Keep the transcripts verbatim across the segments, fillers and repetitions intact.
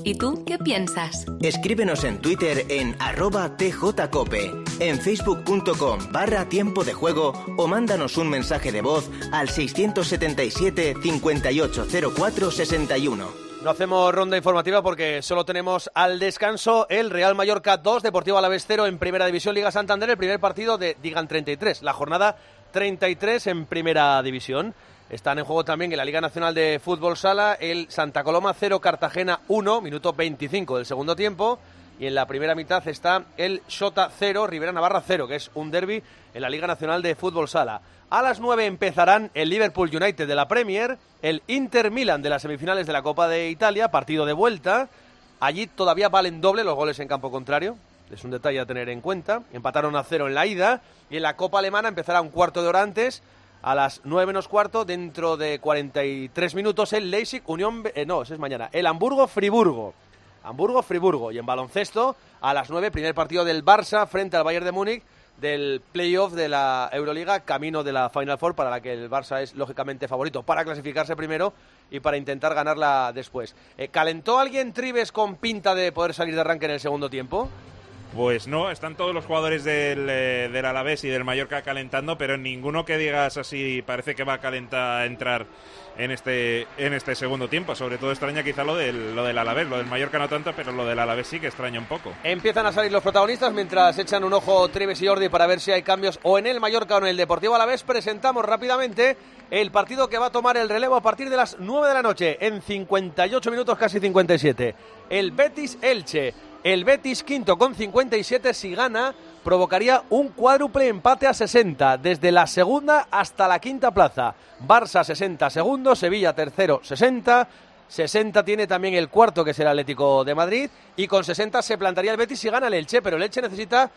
¿Y tú qué piensas? Escríbenos en Twitter en arroba tjcope, en facebook.com barra tiempo de juego o mándanos un mensaje de voz al seiscientos setenta y siete, cincuenta y ocho cero cuatro, sesenta y uno. No hacemos ronda informativa porque solo tenemos al descanso el Real Mallorca dos, Deportivo Alavés cero en Primera División, Liga Santander, el primer partido de Digan treinta y tres, la jornada treinta y tres en Primera División. Están en juego también en la Liga Nacional de Fútbol Sala el Santa Coloma cero, Cartagena uno, minuto veinticinco del segundo tiempo. Y en la primera mitad está el Xota cero, Rivera Navarra cero, que es un derbi en la Liga Nacional de Fútbol Sala. A las nueve empezarán el Liverpool United de la Premier, el Inter Milan de las semifinales de la Copa de Italia, partido de vuelta. Allí todavía valen doble los goles en campo contrario, es un detalle a tener en cuenta. Empataron a cero en la ida y en la Copa Alemana empezará un cuarto de hora antes. A las nueve menos cuarto, dentro de cuarenta y tres minutos, el Leipzig Unión... Eh, no, ese es mañana. El Hamburgo-Friburgo. Hamburgo-Friburgo. Y en baloncesto, a las nueve, primer partido del Barça frente al Bayern de Múnich del playoff de la Euroliga, camino de la Final Four, para la que el Barça es lógicamente favorito para clasificarse primero y para intentar ganarla después. Eh, ¿Calentó alguien Tribes con pinta de poder salir de arranque en el segundo tiempo? Pues no, están todos los jugadores del, eh, del Alavés y del Mallorca calentando, pero ninguno que digas así parece que va a calentar a entrar en este en este segundo tiempo. Sobre todo extraña quizá lo del, lo del Alavés, lo del Mallorca no tanto, pero lo del Alavés sí que extraña un poco. Empiezan a salir los protagonistas mientras echan un ojo Tribes y Jordi para ver si hay cambios o en el Mallorca o en el Deportivo Alavés. Presentamos rápidamente el partido que va a tomar el relevo a partir de las nueve de la noche, en cincuenta y ocho minutos, casi cincuenta y siete. El Betis-Elche. El Betis quinto con cincuenta y siete, si gana, provocaría un cuádruple empate a sesenta, desde la segunda hasta la quinta plaza. Barça sesenta segundos, Sevilla tercero sesenta, sesenta tiene también el cuarto, que es el Atlético de Madrid, y con sesenta se plantaría el Betis si gana el Elche, pero el Elche necesita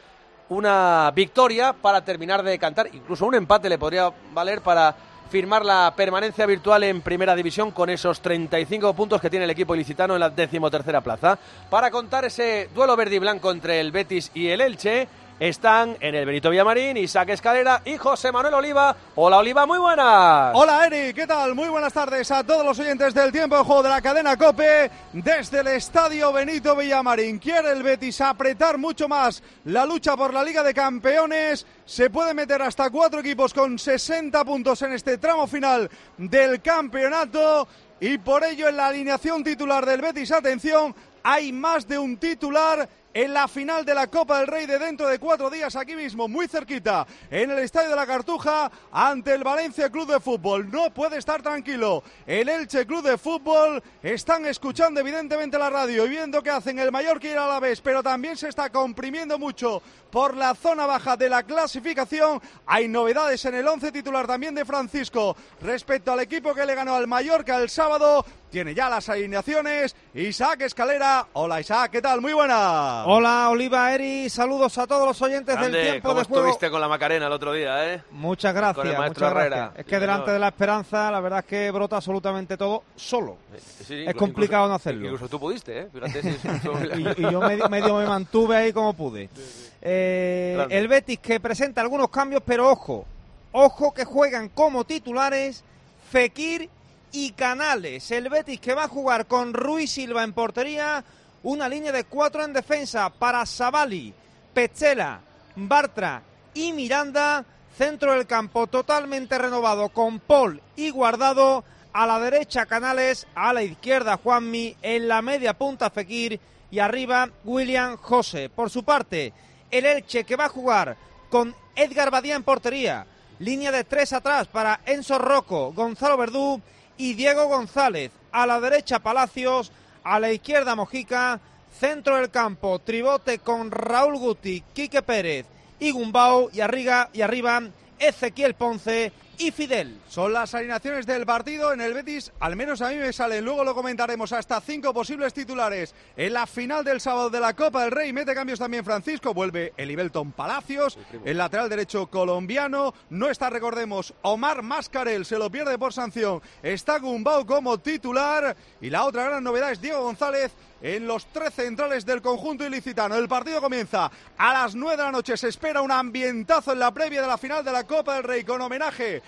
una victoria para terminar de cantar, incluso un empate le podría valer para firmar la permanencia virtual en Primera División con esos treinta y cinco puntos que tiene el equipo ilicitano en la decimotercera plaza. Para contar ese duelo verde y blanco entre el Betis y el Elche están en el Benito Villamarín Isaac Escalera y José Manuel Oliva. Hola Oliva, muy buenas. Hola Eri, ¿qué tal? Muy buenas tardes a todos los oyentes del Tiempo de Juego de la cadena COPE desde el Estadio Benito Villamarín. Quiere el Betis apretar mucho más la lucha por la Liga de Campeones. Se puede meter hasta cuatro equipos con sesenta puntos en este tramo final del campeonato y por ello en la alineación titular del Betis, atención, hay más de un titular en la final de la Copa del Rey de dentro de cuatro días, aquí mismo, muy cerquita, en el Estadio de la Cartuja, ante el Valencia Club de Fútbol. No puede estar tranquilo el Elche Club de Fútbol. Están escuchando evidentemente la radio y viendo que hacen el Mallorca y el Alavés, pero también se está comprimiendo mucho por la zona baja de la clasificación. Hay novedades en el once titular también de Francisco respecto al equipo que le ganó al Mallorca el sábado. Tiene ya las alineaciones Isaac Escalera. Hola Isaac, ¿qué tal? Muy buena. Hola Oliva, Eri, saludos a todos los oyentes Grande, del Tiempo ¿cómo de Juego. estuviste con la Macarena el otro día, eh? Muchas gracias, con el maestro muchas Herrera. gracias. Es que delante de la esperanza, la verdad es que brota absolutamente todo solo. Sí, sí, es complicado incluso, no hacerlo. Incluso tú pudiste, ¿eh? Fíjate si y, y yo medio, medio me mantuve ahí como pude. Sí, sí. Eh, el Betis que presenta algunos cambios, pero ojo, ojo que juegan como titulares Fekir y Canales. El Betis que va a jugar con Ruiz Silva en portería, una línea de cuatro en defensa para Savali, Petzela, Bartra y Miranda, centro del campo totalmente renovado con Paul y Guardado, a la derecha Canales, a la izquierda Juanmi, en la media punta Fekir y arriba William José. Por su parte, el Elche que va a jugar con Edgar Badía en portería, línea de tres atrás para Enzo Rocco, Gonzalo Verdú y Diego González, a la derecha Palacios, a la izquierda Mojica, centro del campo Tribote con Raúl Guti, Quique Pérez y Gumbau, y arriba, y arriba Ezequiel Ponce y Fidel. Son las alineaciones del partido en el Betis, al menos a mí me salen, luego lo comentaremos, hasta cinco posibles titulares en la final del sábado de la Copa del Rey. Mete cambios también Francisco, vuelve Elibelton Palacios, el lateral derecho colombiano, no está, recordemos, Omar Mascarel, se lo pierde por sanción, está Gumbau como titular, y la otra gran novedad es Diego González en los tres centrales del conjunto ilicitano. El partido comienza a las nueve de la noche, se espera un ambientazo en la previa de la final de la Copa del Rey con homenaje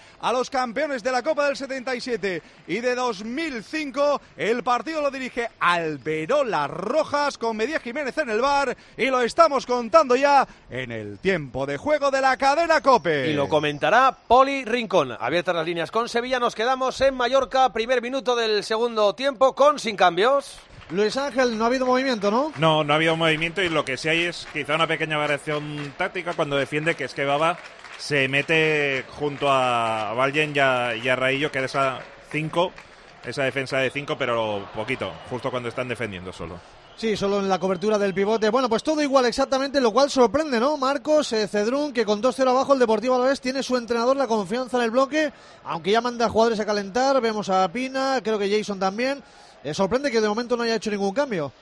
a los campeones de la Copa del setenta y siete y de dos mil cinco. El partido lo dirige Alberola Rojas con Medía Jiménez en el V A R y lo estamos contando ya en el tiempo de juego de la cadena COPE. Y lo comentará Poli Rincón. Abiertas las líneas con Sevilla, nos quedamos en Mallorca, primer minuto del segundo tiempo con sin cambios. Luis Ángel, no ha habido movimiento, ¿no? No, no ha habido movimiento y lo que sí hay es quizá una pequeña variación táctica cuando defiende, que es que Baba se mete junto a Vallen y a, y a Raillo, que es esa cinco, esa defensa de cinco, pero poquito, justo cuando están defendiendo solo. Sí, solo en la cobertura del pivote. Bueno, pues todo igual exactamente, lo cual sorprende, ¿no? Marcos, eh, Cedrún, que con dos cero abajo el Deportivo Alavés tiene su entrenador la confianza en el bloque, aunque ya manda a jugadores a calentar, vemos a Pina, creo que Jason también. Eh, sorprende que de momento no haya hecho ningún cambio.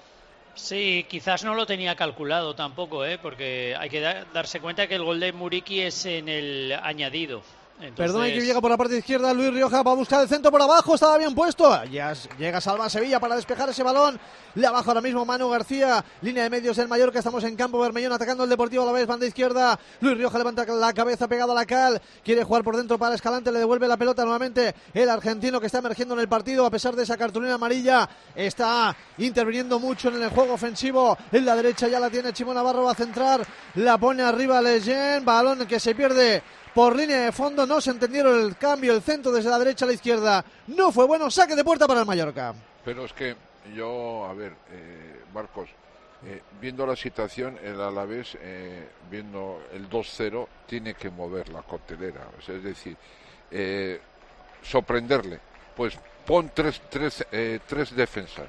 Sí, quizás no lo tenía calculado tampoco, ¿eh? Porque hay que da- darse cuenta que el gol de Muriqui es en el añadido. Entonces... Perdona, que llega por la parte izquierda Luis Rioja, va a buscar el centro por abajo, estaba bien puesto, ya llega Salva Sevilla para despejar ese balón, le abajo ahora mismo Manu García, línea de medios del Mallorca, estamos en campo Bermellón atacando el Deportivo Alavés, banda izquierda, Luis Rioja levanta la cabeza pegado a la cal, quiere jugar por dentro para Escalante, le devuelve la pelota nuevamente el argentino que está emergiendo en el partido, a pesar de esa cartulina amarilla, está interviniendo mucho en el juego ofensivo, en la derecha ya la tiene Chimo Navarro, va a centrar, la pone arriba Leyen, balón que se pierde por línea de fondo, no se entendieron el cambio, el centro desde la derecha a la izquierda, no fue bueno, saque de puerta para el Mallorca. Pero es que yo, a ver, eh, Marcos, eh, viendo la situación, el Alavés, eh, viendo el dos cero, tiene que mover la coctelera, o sea, es decir, eh, sorprenderle, pues pon tres, tres, eh, tres defensas,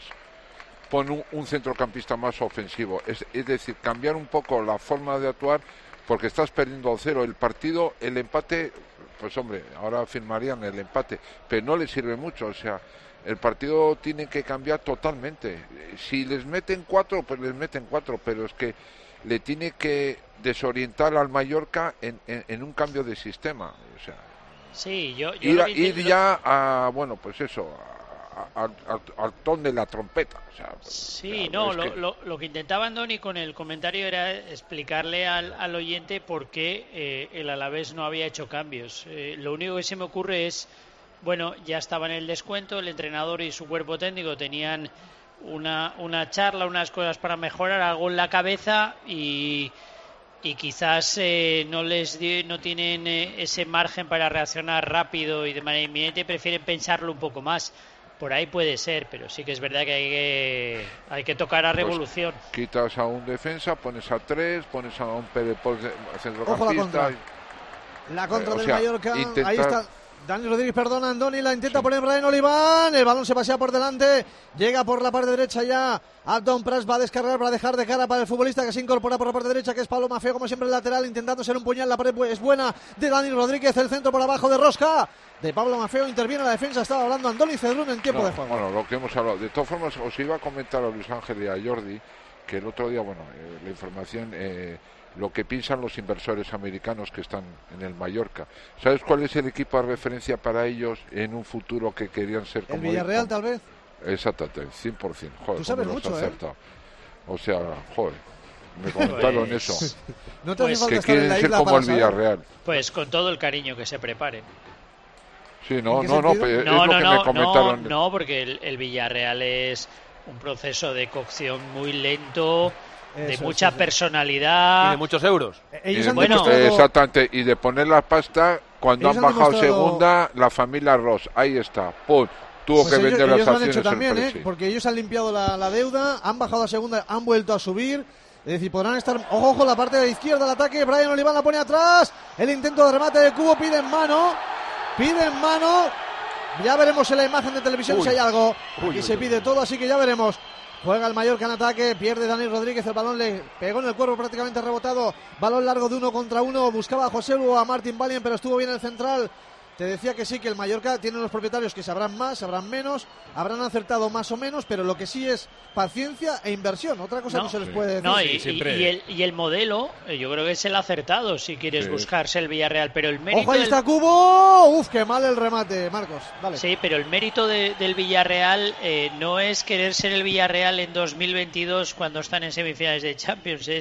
pon un, un centrocampista más ofensivo, es, es decir, cambiar un poco la forma de actuar, porque estás perdiendo al cero. El partido, el empate, pues hombre, ahora firmarían el empate, pero no le sirve mucho, o sea, el partido tiene que cambiar totalmente. Si les meten cuatro, pues les meten cuatro, pero es que le tiene que desorientar al Mallorca en, en, en un cambio de sistema, o sea, sí, yo, yo ir, lo a, que ir lo... ya a, bueno, pues eso, al ton de la trompeta, o sea, sí, o sea, no, es lo, que... lo, lo que intentaba Andoni con el comentario era explicarle al, al oyente por qué eh, el Alavés no había hecho cambios. Eh, lo único que se me ocurre es, bueno, ya estaba en el descuento, el entrenador y su cuerpo técnico tenían una, una charla, unas cosas para mejorar, algo en la cabeza y, y quizás eh, no les di, no tienen eh, ese margen para reaccionar rápido y de manera inminente, prefieren pensarlo un poco más. Por ahí puede ser, pero sí que es verdad que hay que, hay que tocar a revolución. Pues quitas a un defensa, pones a tres, pones a un Pérez centrocampista. Ojo la contra. La contra eh, del sea, Mallorca. intentar... Ahí está Dani Rodríguez, perdona, Andoni, la intenta sí. poner Brian Oliván. El balón se pasea por delante. Llega por la parte derecha ya. Abdon Prats va a descargar para dejar de cara para el futbolista que se incorpora por la parte derecha, que es Pablo Maffeo, como siempre el lateral, intentando ser un puñal. La pared es buena de Dani Rodríguez. El centro por abajo de Rosca. De Pablo Maffeo, interviene la defensa. Estaba hablando Andoni Cedrún en tiempo no, de juego. Bueno, lo que hemos hablado. De todas formas, os iba a comentar a Luis Ángel y a Jordi que el otro día, bueno, eh, la información, eh, lo que piensan los inversores americanos que están en el Mallorca. ¿Sabes cuál es el equipo de referencia para ellos en un futuro que querían ser como el Villarreal, el, tal vez? Exactamente, cien por ciento. Joder, tú sabes mucho, ¿eh? O sea, joder, me comentaron pues... eso. No te pues, que quieren ser como el Villarreal. Pues con todo el cariño que se preparen. Sí, no, no, no, no, es no, lo que no, me comentaron. No, no, porque el, el Villarreal es un proceso de cocción muy lento, de eso, mucha eso, personalidad y de muchos euros. Ellos y han bueno, demostrado... exactamente, y de poner la pasta cuando ellos han bajado han demostrado... segunda la familia Ross, ahí está, pum, tuvo pues que ellos, vender ellos las lo acciones han hecho también, ¿eh? sí. Porque ellos han limpiado la, la deuda, han bajado a segunda, han vuelto a subir. Es decir, podrán estar... Ojo, ojo, la parte de la izquierda, el ataque, Brian Oliván la pone atrás, el intento de remate de Cubo, pide en mano, pide en mano, ya veremos en la imagen de televisión uy, si hay algo, uy, y uy, se pide todo, así que ya veremos. Juega el Mallorca en ataque, pierde Dani Rodríguez, el balón le pegó en el cuerpo, prácticamente rebotado, balón largo de uno contra uno, buscaba a José Lu, a Martín Valien, pero estuvo bien el central. Te decía que sí, que el Mallorca tiene unos propietarios que sabrán más, sabrán menos, habrán acertado más o menos, pero lo que sí es paciencia e inversión. Otra cosa no, no se les puede decir. No, y, sí, y, y, el, y el modelo, yo creo que es el acertado si quieres sí. buscarse el Villarreal, pero el mérito... ¡Ojo, ahí está del... Cubo! ¡Uf, qué mal el remate, Marcos! Vale. Sí, pero el mérito de, del Villarreal eh, no es querer ser el Villarreal en dos mil veintidós cuando están en semifinales de Champions, es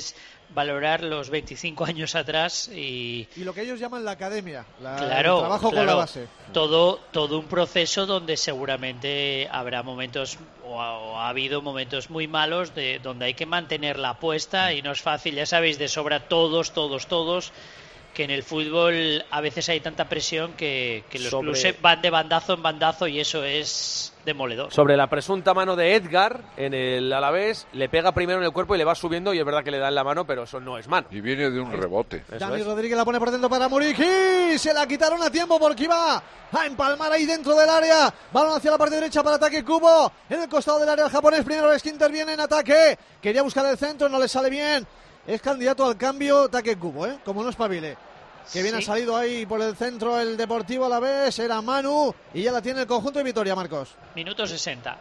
valorar los veinticinco años atrás y... Y lo que ellos llaman la academia, la, claro, el trabajo claro, con la base. Todo, todo un proceso donde seguramente habrá momentos, o ha, o ha habido momentos muy malos, de donde hay que mantener la apuesta y no es fácil, ya sabéis, de sobra todos, todos, todos, que en el fútbol a veces hay tanta presión que, que los Sobre... clubes van de bandazo en bandazo y eso es demoledor. Sobre la presunta mano de Edgar en el Alavés, le pega primero en el cuerpo y le va subiendo y es verdad que le da en la mano, pero eso no es mano. Y viene de un rebote. Dani es. Rodríguez la pone por dentro para Muriqui, se la quitaron a tiempo porque iba a empalmar ahí dentro del área, balón hacia la parte derecha para ataque Kubo, en el costado del área el japonés, primero es que interviene en ataque, quería buscar el centro, no le sale bien, es candidato al cambio Take Kubo, ¿eh? Como no espabile. Que bien sí. Ha salido ahí por el centro el Deportivo Alavés, era Manu y ya la tiene el conjunto de Vitoria, Marcos. Minuto sesenta.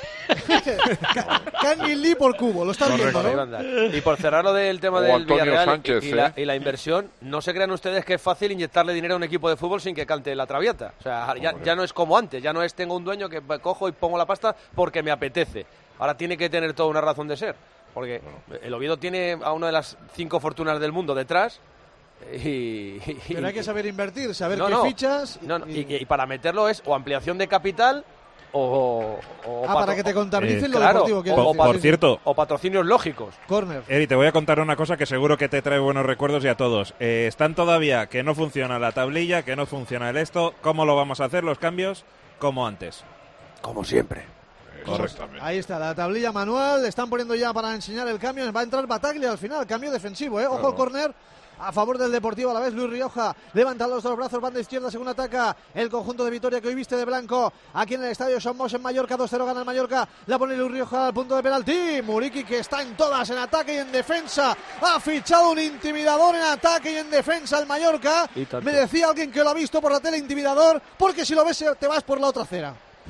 Kangin Lee por Kubo, lo está viendo, ¿no? Y por cerrar lo del tema o del Antonio Villarreal Sánchez, y, y, ¿eh? la, y la inversión, no se crean ustedes que es fácil inyectarle dinero a un equipo de fútbol sin que cante la traviata. O sea, ya, ya no es como antes, ya no es tengo un dueño que cojo y pongo la pasta porque me apetece. Ahora tiene que tener toda una razón de ser, porque el Oviedo tiene a una de las cinco fortunas del mundo detrás. Y, y, pero hay que saber invertir, saber no, qué no, fichas y, no, no, y, y para meterlo es o ampliación de capital o, o ah, para que te contabilicen eh, lo claro, deportivo. O, decir, por sí, cierto, sí. o patrocinios lógicos. Corner. Eri, te voy a contar una cosa que seguro que te trae buenos recuerdos y a todos. Eh, están todavía que no funciona la tablilla, que no funciona el esto. ¿Cómo lo vamos a hacer los cambios? Como antes. Como siempre. Correctamente. Ahí está, la tablilla manual, le están poniendo ya para enseñar el cambio, va a entrar Bataglia al final, cambio defensivo, ¿eh? Ojo claro. al córner a favor del Deportivo Alavés, Luis Rioja levanta los dos brazos, banda izquierda según ataca el conjunto de Vitoria que hoy viste de blanco aquí en el estadio Somos en Mallorca, dos cero gana el Mallorca, la pone Luis Rioja al punto de penalti, Muriqui que está en todas, en ataque y en defensa, ha fichado un intimidador en ataque y en defensa el Mallorca, me decía alguien que lo ha visto por la tele, intimidador, porque si lo ves te vas por la otra acera.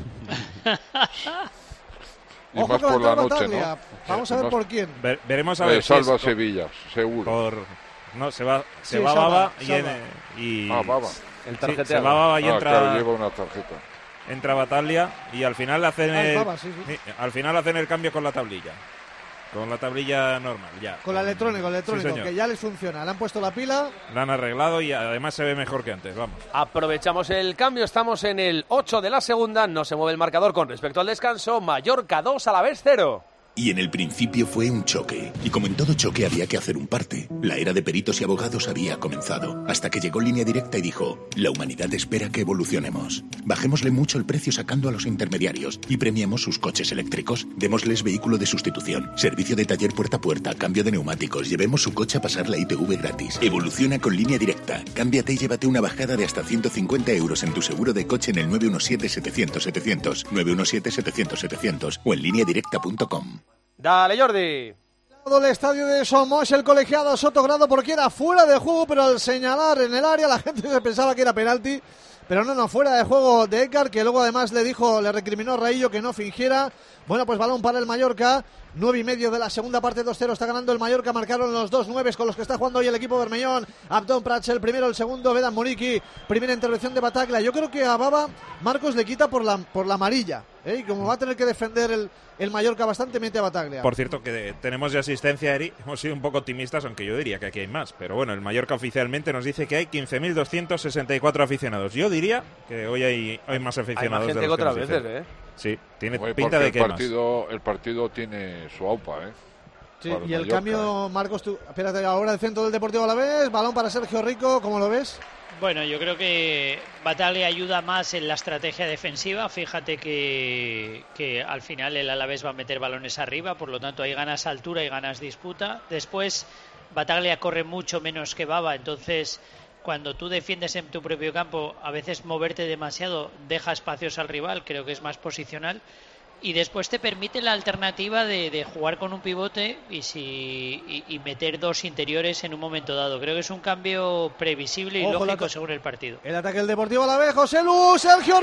Y ojo más que por la noche, Bataglia. ¿no? Vamos a ver más... por quién. Ver, veremos a eh, ver. Salva si es Sevilla, seguro. Por... No, se va, se sí, va salva, Baba y, salva. en, y... Ah, Baba. El sí, se va Baba y ah, entra, claro, lleva una tarjeta. entra Bataglia y al final hacen ah, el, Baba, sí, sí. Sí, al final hacen el cambio con la tablilla. Con la tablilla normal, ya. Con la electrónico, electrónico, sí, que ya les funciona. Le han puesto la pila. La han arreglado y además se ve mejor que antes, vamos. Aprovechamos el cambio, estamos en el ocho de la segunda, no se mueve el marcador con respecto al descanso, Mallorca dos, Alavés cero. Y en el principio fue un choque. Y como en todo choque había que hacer un parte. La era de peritos y abogados había comenzado. Hasta que llegó Línea Directa y dijo: la humanidad espera que evolucionemos. Bajémosle mucho el precio sacando a los intermediarios. Y premiemos sus coches eléctricos. Démosles vehículo de sustitución. Servicio de taller puerta a puerta. Cambio de neumáticos. Llevemos su coche a pasar la I T V gratis. Evoluciona con Línea Directa. Cámbiate y llévate una bajada de hasta ciento cincuenta euros en tu seguro de coche en el nueve uno siete, setecientos, setecientos. nueve uno siete, setecientos, setecientos. O en línea directa punto com. Dale, Jordi. Todo el estadio de Somos, el colegiado Sotogrado, porque era fuera de juego, pero al señalar en el área la gente se pensaba que era penalti. Pero no, no, fuera de juego de Edgar, que luego además le dijo, le recriminó a Raillo que no fingiera. Bueno, pues balón para el Mallorca. Nueve y medio de la segunda parte, dos cero está ganando el Mallorca. Marcaron los dos nueves con los que está jugando hoy el equipo bermellón. Abdón Prats el primero, el segundo Vedan Muriqui. Primera intervención de Bataglia. Yo creo que a Baba Marcos le quita por la, por la amarilla, ¿eh? Y como va a tener que defender el, el Mallorca bastante, mete a Bataglia. Por cierto, que tenemos de asistencia, Eri. Hemos sido un poco optimistas, aunque yo diría que aquí hay más. Pero bueno, el Mallorca oficialmente nos dice que hay quince mil doscientos sesenta y cuatro aficionados. Yo diría que hoy hay, hay más aficionados. Hay más gente de los que otras que nos veces, dicen. ¿eh? Sí, tiene Oye, pinta de que el hay partido, más. el partido tiene su aupa, ¿eh? Sí, Para y el Mallorca, cambio, Marcos, tú, espérate, ahora el centro del Deportivo Alavés, balón para Sergio Rico, ¿cómo lo ves? Bueno, yo creo que Bataglia ayuda más en la estrategia defensiva. Fíjate que, que al final el Alavés va a meter balones arriba, por lo tanto hay ganas altura y ganas disputa. Después Bataglia corre mucho menos que Baba, entonces cuando tú defiendes en tu propio campo, a veces moverte demasiado deja espacios al rival, creo que es más posicional. Y después te permite la alternativa de, de jugar con un pivote y, si, y, y meter dos interiores en un momento dado. Creo que es un cambio previsible y Ojo, lógico la... según el partido. El ataque del Deportivo Alavés, José Lu, Sergio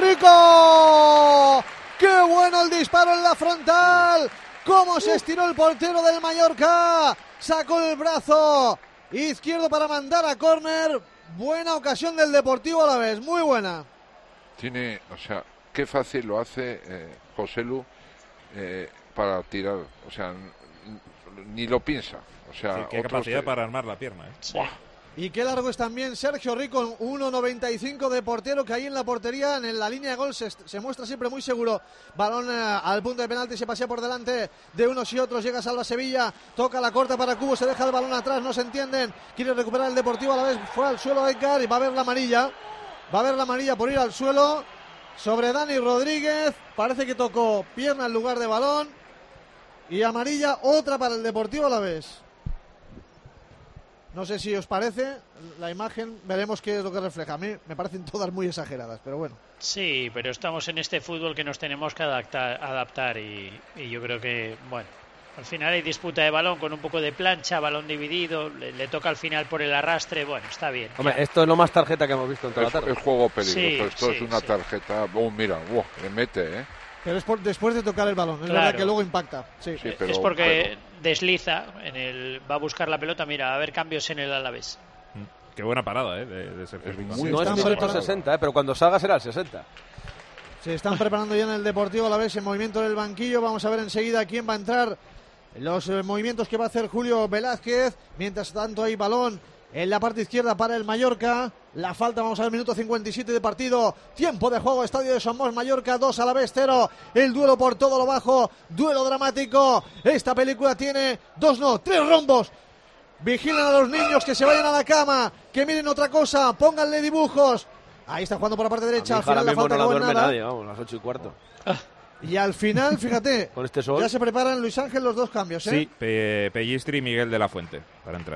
Rico. ¡Qué bueno el disparo en la frontal! ¡Cómo se estiró el portero del Mallorca! Sacó el brazo izquierdo para mandar a córner. Buena ocasión del Deportivo Alavés, muy buena. Tiene, o sea, qué fácil lo hace eh, José Lu eh, para tirar, o sea, n- ni lo piensa. O sea, sí, qué capacidad se... para armar la pierna. ¿eh? Sí. Y qué largo es también Sergio Rico, uno noventa y cinco de portero, que ahí en la portería, en la línea de gol, se, se muestra siempre muy seguro. Balón eh, al punto de penalti, se pasea por delante de unos y otros, llega Salva Sevilla, toca la corta para Cubo, se deja el balón atrás, no se entienden, quiere recuperar el Deportivo, a la vez fue al suelo Edgar y va a ver la amarilla, va a ver la amarilla por ir al suelo sobre Dani Rodríguez, parece que tocó pierna en lugar de balón, y amarilla otra para el Deportivo Alavés. No sé si os parece la imagen, veremos qué es lo que refleja. A mí me parecen todas muy exageradas, pero bueno. Sí, pero estamos en este fútbol que nos tenemos que adaptar, adaptar y, y yo creo que, bueno, al final hay disputa de balón con un poco de plancha, balón dividido, le, le toca al final por el arrastre, bueno, está bien. Hombre, ya. Esto es lo más tarjeta que hemos visto en toda es, la tarde. Es juego peligroso, sí, esto sí, es una sí. tarjeta, oh, mira, oh, le mete, ¿eh? Pero es por, después de tocar el balón, es Claro. verdad que luego impacta. Sí. Sí, pero, es porque pero... desliza, en el, va a buscar la pelota, mira, va a haber cambios en el Alavés. Qué buena parada, ¿eh? De, de Sergio Rico. Muy No es Están minuto sesenta, ¿eh? Pero cuando salga será el sesenta. Se están preparando ya en el Deportivo Alavés en movimiento del banquillo. Vamos a ver enseguida quién va a entrar. Los eh, movimientos que va a hacer Julio Velázquez. Mientras tanto hay balón en la parte izquierda para el Mallorca. La falta, vamos a ver, minuto cincuenta y siete de partido. Tiempo de juego, Estadio de Somos, Mallorca dos Alavés cero. El duelo por todo lo bajo. Duelo dramático. Esta película tiene dos, no, tres rombos. Vigilan a los niños que se vayan a la cama, que miren otra cosa, pónganle dibujos. Ahí está jugando por la parte derecha. Al final la falta no la duerme nada. nadie, vamos, las ocho y cuarto. Y al final, fíjate, Con este sol. ya se preparan Luis Ángel los dos cambios, ¿eh? Sí, Pe- Pellistri y Miguel de la Fuente para entrar.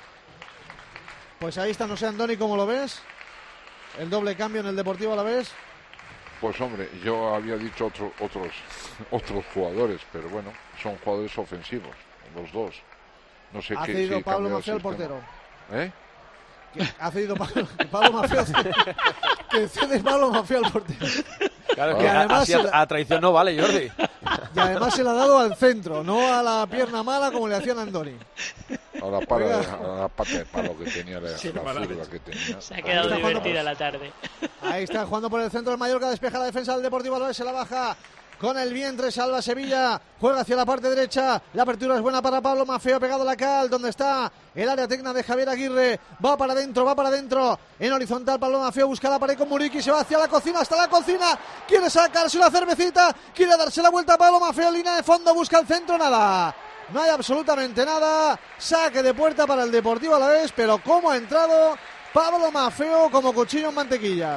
Pues ahí está, no sé, Andoni, ¿cómo lo ves? El doble cambio en el Deportivo Alavés. Pues hombre, yo había dicho otro, otros otros jugadores, pero bueno, son jugadores ofensivos, los dos. No sé Ha qué. cedido si Pablo cambia Mafia, el sistema. portero. ¿Eh? Que ha cedido Pablo, Pablo Mafia. Que cede Pablo Mafia al portero. Claro, Ah. que Y además así a, se la- a traición no vale, Jordi. Y además se la ha dado al centro, no a la pierna mala como le hacían a Andoni. A la, para, Oiga. a la pata de palo que tenía, la, Sí, la mala zurda que tenía. Se ha quedado Está jugando divertida la tarde. Ahí está jugando por el centro del Mallorca, despeja la defensa del Deportivo Alavés, se la baja con el vientre, Salva Sevilla, juega hacia la parte derecha, la apertura es buena para Pablo Mafeo, pegado a la cal, donde está el área tecna de Javier Aguirre, va para adentro, va para adentro, en horizontal Pablo Mafeo busca la pared con Muriqui, se va hacia la cocina, hasta la cocina, quiere sacarse una cervecita, quiere darse la vuelta a Pablo Mafeo, línea de fondo, busca el centro, nada. No hay absolutamente nada, saque de puerta para el Deportivo Alavés, pero cómo ha entrado Pablo Mafeo como cuchillo en mantequilla.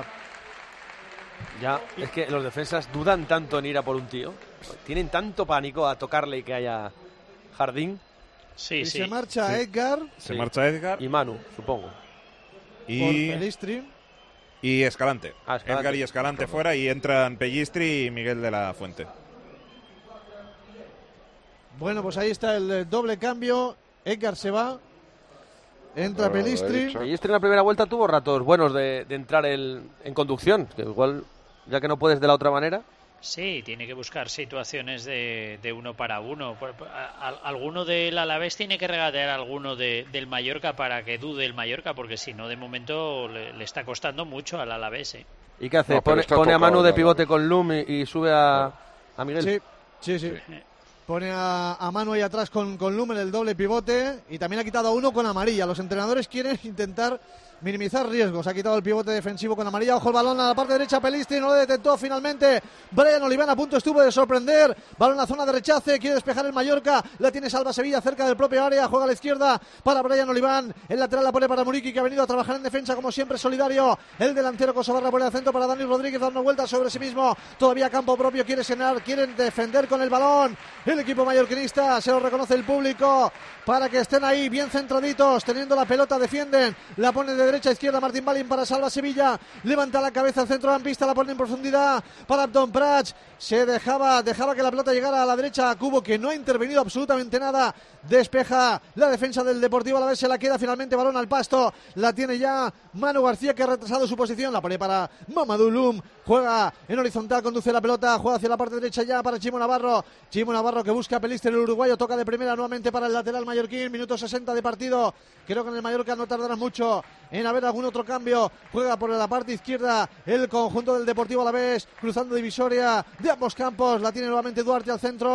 Ya, es que los defensas dudan tanto en ir a por un tío. Tienen tanto pánico a tocarle y que haya jardín. Sí, Y sí. se marcha Edgar Se Sí. marcha Edgar Y Manu, supongo. por y, Pelistri. y Escalante. Ah, Escalante. Edgar y Escalante fuera y entran Pellistri y Miguel de la Fuente. Bueno, pues ahí está el eh, doble cambio. Edgar se va. Entra A la Pelistri. derecha. Pellistri en la primera vuelta tuvo ratos buenos de, de entrar el, en conducción. Que igual, ya que no puedes de la otra manera. Sí, tiene que buscar situaciones de, de uno para uno. Por- por- a- a- Alguno del Alavés tiene que regatear a alguno de- del Mallorca para que dude el Mallorca, porque si no, de momento le, le está costando mucho al Alavés. ¿eh? ¿Y qué hace? No, pero pone está pone a tocado Manu de ya, pivote ¿no? con Lum y, y sube a, a Miguel. Sí, sí, sí. Sí. Pone a, a Manu ahí atrás con, con Lumen el doble pivote. Y también ha quitado a uno con amarilla. Los entrenadores quieren intentar minimizar riesgos. Ha quitado el pivote defensivo con amarilla. Ojo el balón a la parte derecha. Pelistri no lo detectó finalmente. Brian Oliván a punto estuvo de sorprender. Balón en la zona de rechace. Quiere despejar el Mallorca. La tiene Salva Sevilla cerca del propio área. Juega a la izquierda para Brian Oliván. El lateral la pone para Muriqui, que ha venido a trabajar en defensa como siempre solidario. El delantero Kosovarra pone al centro para Dani Rodríguez dando vueltas sobre sí mismo. Todavía campo propio. Quiere cenar. Quieren defender con el balón. El equipo mallorquinista se lo reconoce el público para que estén ahí bien centraditos. Teniendo la pelota defienden. La pone de derecha a izquierda Martín Balín para Salva Sevilla. Levanta la cabeza al centro campista, la pone en profundidad para Abdon Prats. Se dejaba, dejaba que la pelota llegara a la derecha a Cubo, que no ha intervenido absolutamente nada. Despeja la defensa del Deportivo Alavés, se la queda finalmente, balón al pasto. La tiene ya Manu García, que ha retrasado su posición. La pone para Mamadou Lum. Juega en horizontal, conduce la pelota, juega hacia la parte derecha ya para Chimo Navarro. Chimo Navarro que busca a Pelistri, el uruguayo, toca de primera nuevamente para el lateral mallorquín. Minuto sesenta de partido. Creo que en el Mallorca no tardará mucho en haber algún otro cambio. Juega por la parte izquierda el conjunto del Deportivo Alavés, cruzando divisoria de ambos campos. La tiene nuevamente Duarte al centro.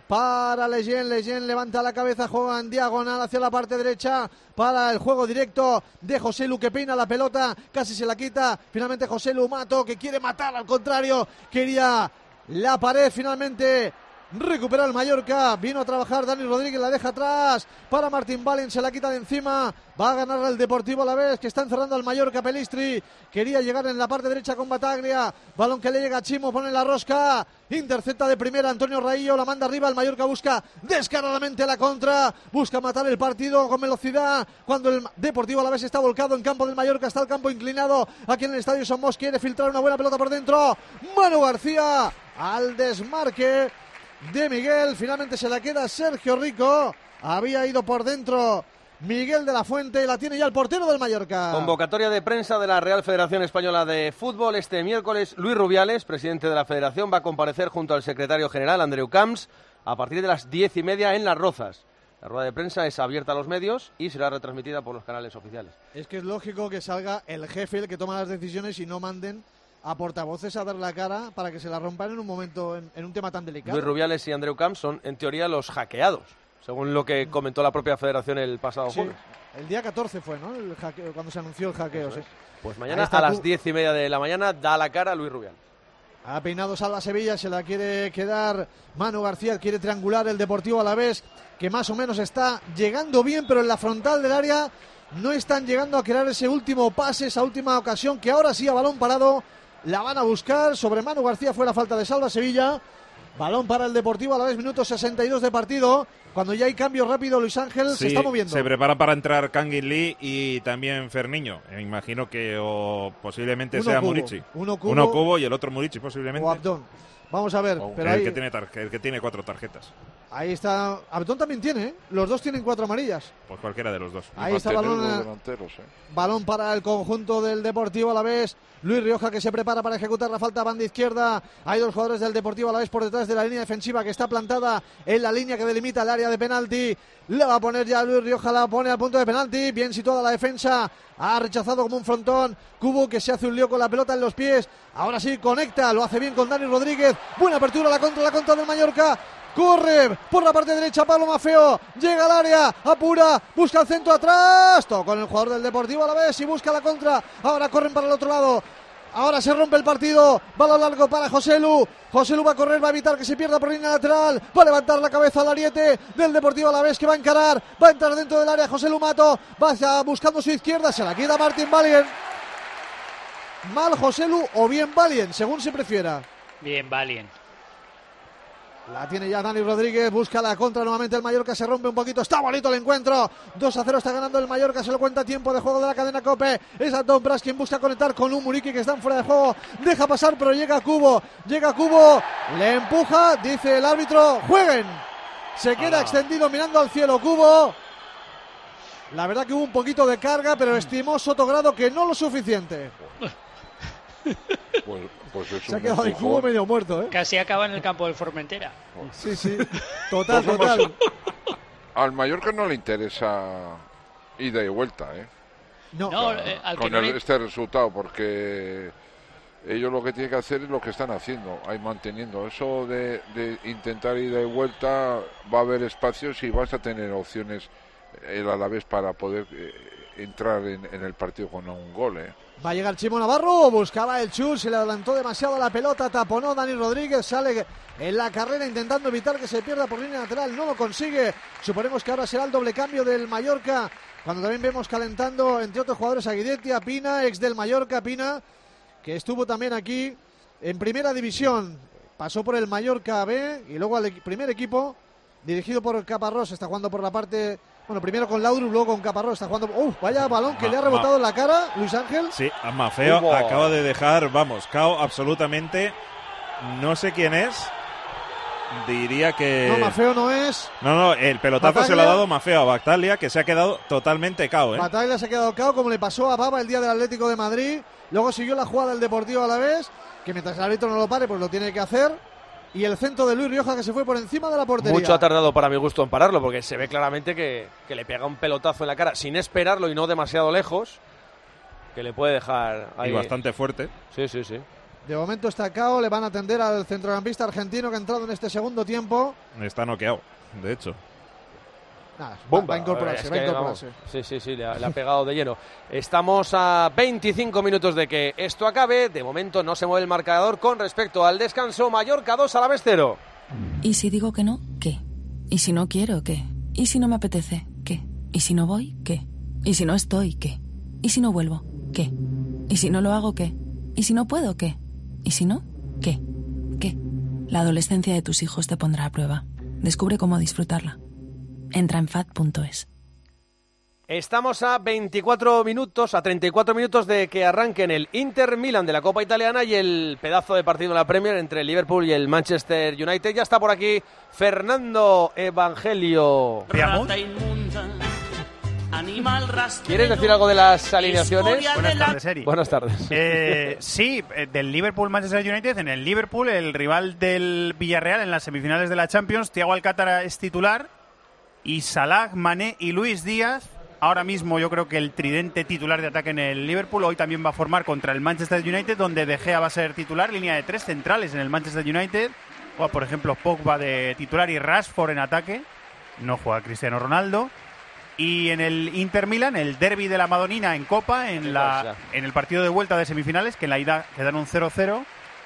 para Leyen, Leyen levanta la cabeza, juega en diagonal hacia la parte derecha para el juego directo de Joselu, que peina la pelota, casi se la quita, finalmente Joselu Mato, que quiere matar, al contrario, quería la pared, finalmente recupera el Mallorca, vino a trabajar Dani Rodríguez, la deja atrás para Martín Valent, se la quita de encima, va a ganar el Deportivo Alavés, que está encerrando al Mallorca. Pelistri quería llegar en la parte derecha con Bataglia, balón que le llega a Chimo, pone la rosca, intercepta de primera Antonio Raillo, la manda arriba, el Mallorca busca descaradamente la contra, busca matar el partido con velocidad, cuando el Deportivo Alavés está volcado en campo del Mallorca, está el campo inclinado, aquí en el Estadio Somos, quiere filtrar una buena pelota por dentro, Manu García al desmarque de Miguel, finalmente se la queda Sergio Rico, había ido por dentro Miguel de la Fuente, y la tiene ya el portero del Mallorca. Convocatoria de prensa de la Real Federación Española de Fútbol. Este miércoles Luis Rubiales, presidente de la Federación, va a comparecer junto al secretario general Andreu Camps a partir de las diez y media en Las Rozas. La rueda de prensa es abierta a los medios y será retransmitida por los canales oficiales. Es que es lógico que salga el jefe, el que toma las decisiones, y no manden a portavoces a dar la cara para que se la rompan en un momento, en, en un tema tan delicado. Luis Rubiales y Andreu Camps son, en teoría, los hackeados, según lo que comentó la propia federación el pasado sí, jueves. El día catorce fue, ¿no? El hackeo, cuando se anunció el hackeo, sí. Pues mañana a las diez y media de la mañana da la cara Luis Rubiales. Ha peinado Salva Sevilla, se la quiere quedar Manu García, quiere triangular el Deportivo Alavés, que más o menos está llegando bien, pero en la frontal del área no están llegando a crear ese último pase, esa última ocasión, que ahora sí, a balón parado la van a buscar. Sobre Manu García fue la falta de Salva Sevilla. Balón para el Deportivo Alavés, minuto sesenta y dos de partido. Cuando ya hay cambio rápido, Luis Ángel sí, se está moviendo. Se prepara para entrar Kangin Lee y también Ferniño. Me imagino que o posiblemente uno sea cubo, Murici. Uno cubo, uno cubo y el otro Murici posiblemente. O Abdón. Vamos a ver. O pero el, ahí, que tiene tar- el que tiene cuatro tarjetas. Ahí está. Abdón también tiene, ¿eh? Los dos tienen cuatro amarillas. Pues cualquiera de los dos. Ahí está balón, delanteros, ¿eh? balón para el conjunto del Deportivo Alavés. Luis Rioja, que se prepara para ejecutar la falta, banda izquierda. Hay dos jugadores del Deportivo Alavés por detrás de la línea defensiva, que está plantada en la línea que delimita el área de penalti. Le va a poner ya Luis Rioja, la pone al punto de penalti. Bien situada la defensa. Ha rechazado como un frontón. Cubo, que se hace un lío con la pelota en los pies. Ahora sí conecta, lo hace bien con Dani Rodríguez. Buena apertura, la contra, la contra del Mallorca. Corre por la parte derecha Pablo Maffeo, llega al área, apura, busca el centro atrás, todo con el jugador del Deportivo Alavés y busca la contra. Ahora corren para el otro lado, ahora se rompe el partido, balón largo para Joselu. Joselu va a correr, va a evitar que se pierda por línea lateral, va a levantar la cabeza al ariete del Deportivo Alavés, que va a encarar, va a entrar dentro del área Joselu Mato, va buscando su izquierda, se la quita Martín Valien. Mal Joselu o bien Valien, según se prefiera. Bien, Valien. La tiene ya Dani Rodríguez, busca la contra nuevamente el Mallorca, se rompe un poquito, está bonito el encuentro, dos a cero está ganando el Mallorca, se lo cuenta tiempo de juego de la cadena COPE, es Antón Pras quien busca conectar con un Muriqui, que están fuera de juego, deja pasar pero llega Cubo, llega Cubo, le empuja, dice el árbitro, jueguen, se queda extendido mirando al cielo Cubo. La verdad que hubo un poquito de carga, pero estimó Sotogrado que no lo suficiente. Pues, pues es Se ha un quedado el empujón. Cubo medio muerto, ¿eh? Casi acaba en el campo del Formentera. Sí, sí, total, Pues total. vamos, al Mallorca no le interesa ida y vuelta, ¿eh? No, No, eh, al que con no el- le- este resultado, porque ellos lo que tienen que hacer es lo que están haciendo, ahí manteniendo. Eso de, de intentar ida y vuelta, va a haber espacios y vas a tener opciones el Alavés para poder eh, entrar en, en el partido con un gol, ¿eh? Va a llegar Chimo Navarro, buscaba el chut, se le adelantó demasiado la pelota, taponó Dani Rodríguez, sale en la carrera intentando evitar que se pierda por línea lateral, no lo consigue. Suponemos que ahora será el doble cambio del Mallorca, cuando también vemos calentando, entre otros jugadores, a Guidetti, a Pina, ex del Mallorca, Pina, que estuvo también aquí en primera división, pasó por el Mallorca B y luego al equi- primer equipo, dirigido por Caparrós, está jugando por la parte... Bueno, primero con Laudrup, luego con Caparrós, está jugando... ¡Uf! Vaya balón que Ma- le ha rebotado ma- en la cara, Luis Ángel. Sí, a Maffeo Hubo- acaba de dejar, vamos, cao absolutamente. No sé quién es. Diría que... No, Maffeo no es. No, no, el pelotazo Bataglia. se lo ha dado Maffeo a Bactaglia, que se ha quedado totalmente cao, ¿eh? Bataglia se ha quedado cao, como le pasó a Baba el día del Atlético de Madrid. Luego siguió la jugada del Deportivo Alavés, que mientras el árbitro no lo pare, pues lo tiene que hacer. Y el centro de Luis Rioja, que se fue por encima de la portería. Mucho ha tardado para mi gusto en pararlo, porque se ve claramente que, que le pega un pelotazo en la cara sin esperarlo y no demasiado lejos, que le puede dejar ahí. Y bastante fuerte. Sí, sí, sí. De momento está K O, le van a atender al centrocampista argentino que ha entrado en este segundo tiempo. Está noqueado, de hecho. Nada, Bomba. va a incorporarse, Es va a que, incorporarse. vamos, sí, sí, sí, le ha, le ha pegado de lleno. Estamos a veinticinco minutos de que esto acabe. De momento no se mueve el marcador con respecto al descanso. Mallorca dos, Alavés cero. ¿Y si digo que no? ¿Qué? ¿Y si no quiero? ¿Qué? ¿Y si no me apetece? ¿Qué? ¿Y si no voy? ¿Qué? ¿Y si no estoy? ¿Qué? ¿Y si no vuelvo? ¿Qué? ¿Y si no lo hago? ¿Qué? ¿Y si no puedo? ¿Qué? ¿Y si no? ¿Qué? ¿Qué? La adolescencia de tus hijos te pondrá a prueba. Descubre cómo disfrutarla. Entra en fat punto es. Estamos a veinticuatro minutos, a treinta y cuatro minutos de que arranquen el Inter Milan de la Copa Italiana y el pedazo de partido en la Premier entre el Liverpool y el Manchester United. Ya está por aquí Fernando Evangelio. ¿Quieres decir algo de las alineaciones? Buenas tardes, Eri. Buenas tardes. Eh, sí, del Liverpool-Manchester United. En el Liverpool, el rival del Villarreal en las semifinales de la Champions, Thiago Alcántara es titular y Salah, Mané y Luis Díaz. Ahora mismo yo creo que el tridente titular de ataque en el Liverpool hoy también va a formar contra el Manchester United, donde De Gea va a ser titular, línea de tres centrales en el Manchester United. O por ejemplo, Pogba de titular y Rashford en ataque. No juega Cristiano Ronaldo. Y en el Inter Milan, el derbi de la Madonina en Copa, en, la, en el partido de vuelta de semifinales, que en la ida quedaron cero cero.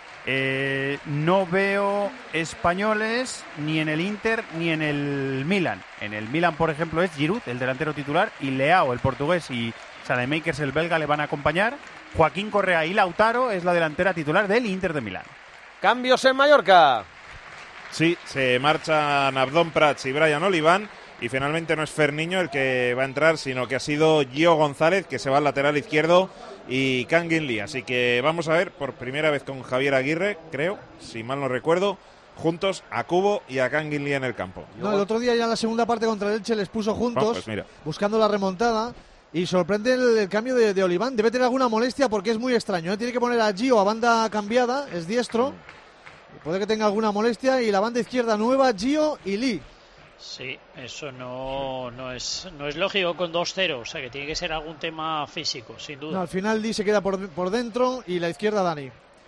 Eh, no veo españoles ni en el Inter ni en el Milan. En el Milan, por ejemplo, es Giroud, el delantero titular, y Leao, el portugués, y Saelemaekers, el belga, le van a acompañar. Joaquín Correa y Lautaro es la delantera titular del Inter de Milán. Cambios en Mallorca. Sí, se marchan Abdón Prats y Brian Oliván. Y finalmente no es Ferniño el que va a entrar, sino que ha sido Gio González, que se va al lateral izquierdo, y Kangin Lee. Así que vamos a ver por primera vez con Javier Aguirre, creo, si mal no recuerdo, juntos a Cubo y a Kangin Lee en el campo. No, el otro día ya en la segunda parte contra el Elche les puso juntos, oh, pues mira. buscando la remontada. Y sorprende el, el cambio de, de Oliván. Debe tener alguna molestia porque es muy extraño, ¿eh? Tiene que poner a Gio a banda cambiada, es diestro. Puede que tenga alguna molestia. Y la banda izquierda nueva, Gio y Lee. Sí, eso no, no, es, no es lógico con dos cero, o sea que tiene que ser algún tema físico, sin duda. No, al final Lee se queda por, por dentro y la izquierda Dani.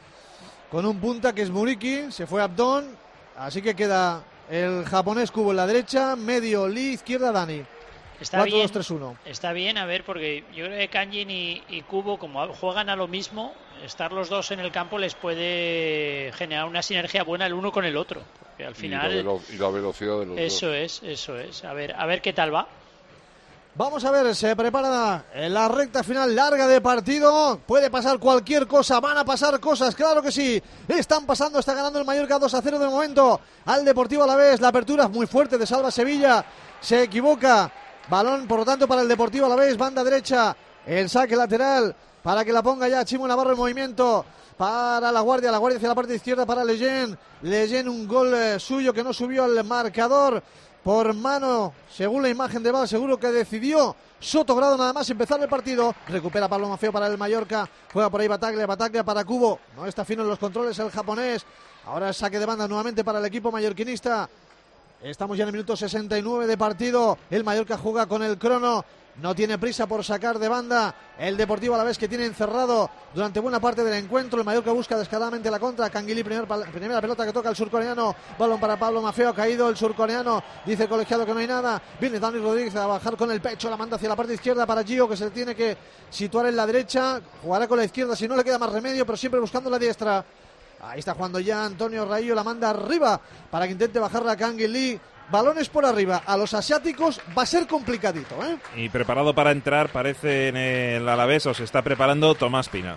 Con un punta que es Muriqui, se fue Abdón, así que queda el japonés Cubo en la derecha, medio Lee, izquierda Dani. Está cuatro dos bien, tres uno. Está bien, a ver, porque yo creo que Kangin y, y Cubo, como juegan a lo mismo, estar los dos en el campo les puede generar una sinergia buena el uno con el otro. Porque al final, y, la velo- y la velocidad de los eso dos. es, eso es. A ver, a ver qué tal va. Vamos a ver, se prepara en la recta final larga de partido. Puede pasar cualquier cosa, van a pasar cosas, claro que sí. Están pasando, está ganando el Mallorca dos a cero de momento al Deportivo Alavés. La apertura muy fuerte de Salva Sevilla, se equivoca. Balón, por lo tanto, para el Deportivo Alavés, banda derecha, el saque lateral para que la ponga ya Chimo Navarro en movimiento para la Guardia, la Guardia hacia la parte izquierda para Leyen. Leyen, un gol eh, suyo que no subió al marcador por mano, según la imagen de V A R, seguro que decidió Sotogrado nada más empezar el partido. Recupera Pablo Maffeo para el Mallorca, juega por ahí Bataglia, Bataglia para Cubo, no está fino en los controles el japonés. Ahora el saque de banda nuevamente para el equipo mallorquinista. Estamos ya en el minuto sesenta y nueve de partido. El Mallorca juega con el crono. No tiene prisa por sacar de banda el Deportivo Alavés, que tiene encerrado durante buena parte del encuentro. El Mallorca busca descaradamente la contra. Canguilí, primer, primera pelota que toca el surcoreano. Balón para Pablo Maffeo, ha caído el surcoreano. Dice el colegiado que no hay nada. Viene Dani Rodríguez a bajar con el pecho. La manda hacia la parte izquierda para Gio, que se tiene que situar en la derecha. Jugará con la izquierda si no le queda más remedio, pero siempre buscando la diestra. Ahí está jugando ya Antonio Raillo, la manda arriba para que intente bajarla a Kangin Lee. Balones por arriba, a los asiáticos va a ser complicadito, ¿eh? Y preparado para entrar, parece en el Alavés, o se está preparando Tomás Pina.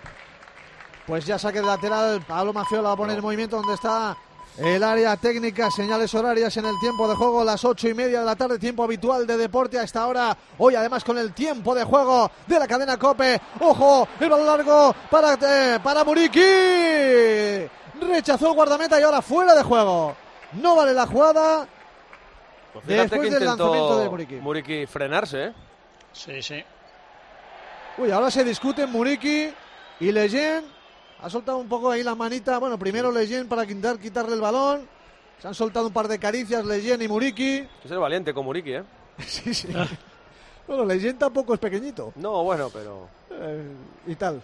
Pues ya saque de lateral, Pablo Maffeo la va a poner en movimiento donde está el área técnica, señales horarias en el tiempo de juego, las ocho y media de la tarde, tiempo habitual de deporte a esta hora, hoy además con el tiempo de juego de la cadena COPE. Ojo, el balón largo para, eh, para Muriqui, rechazó el guardameta y ahora fuera de juego. No vale la jugada. Pues después del lanzamiento de Muriqui. Muriqui frenarse, ¿eh? Sí, sí. Uy, ahora se discuten Muriqui y Leyen. Ha soltado un poco ahí la manita. Bueno, primero Leyen para intentar quitarle el balón. Se han soltado un par de caricias Leyen y Muriqui. Hay que ser valiente con Muriqui, ¿eh? Sí, sí. Bueno, Leyen tampoco es pequeñito. No, bueno, pero... Eh, y tal.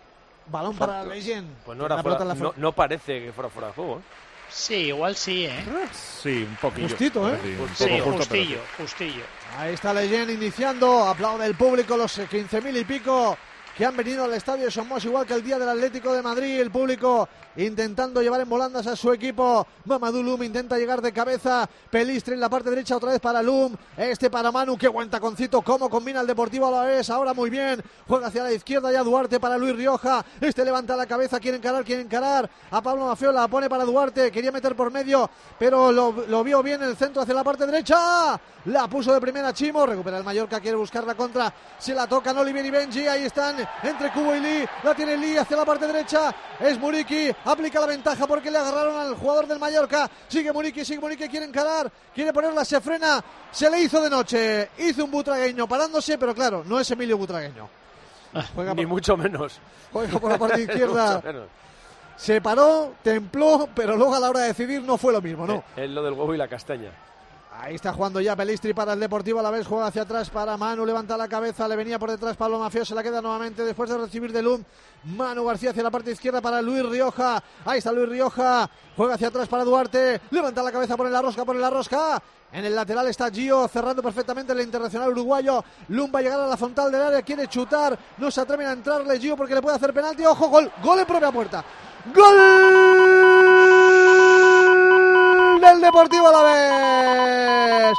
Balón para Leyen. Pues no, era fuera, no, no parece que fuera fuera de juego. ¿eh? Sí, igual sí, ¿eh? Sí, un poquillo. Justito, ¿eh? Sí, sí, justo, justillo, sí. justillo. Ahí está Leyen iniciando, aplaude el público, los quince mil y pico que han venido al estadio de Somos, igual que el día del Atlético de Madrid. El público intentando llevar en volandas a su equipo. Mamadou Loum intenta llegar de cabeza. Pelistri en la parte derecha, otra vez para Loum. Este para Manu, qué buen taconcito. Cómo combina el Deportivo Alavés. Ahora muy bien. Juega hacia la izquierda ya Duarte para Luis Rioja. Este levanta la cabeza, quiere encarar, quiere encarar. A Pablo Maffeo la pone para Duarte. Quería meter por medio, pero lo, lo vio bien el centro hacia la parte derecha. La puso de primera Chimo. Recupera el Mallorca, quiere buscar la contra. Se la tocan Olivier y Benji. Ahí están entre Cubo y Lee. La tiene Lee hacia la parte derecha. Es Muriqui. Aplica la ventaja porque le agarraron al jugador del Mallorca. Sigue Muriqui, sigue Muriqui. Quiere encarar. Quiere ponerla, se frena. Se le hizo de noche. Hizo un butragueño parándose, pero claro, no es Emilio Butragueño. Juega Ni por, mucho menos. Juega por la parte izquierda. Se paró, templó, pero luego a la hora de decidir no fue lo mismo, ¿no? Es lo del huevo y la castaña. Ahí está jugando ya Pelistri para el Deportivo Alavés, juega hacia atrás para Manu, levanta la cabeza, le venía por detrás Pablo Maffeo, se la queda nuevamente después de recibir de Loum. Manu García hacia la parte izquierda para Luis Rioja, ahí está Luis Rioja, juega hacia atrás para Duarte, levanta la cabeza, pone la rosca, pone la rosca. En el lateral está Gio cerrando perfectamente el internacional uruguayo. Loum va a llegar a la frontal del área, quiere chutar, no se atreven a entrarle Gio porque le puede hacer penalti. Ojo, gol, gol en propia puerta. ¡Gol del Deportivo Alavés!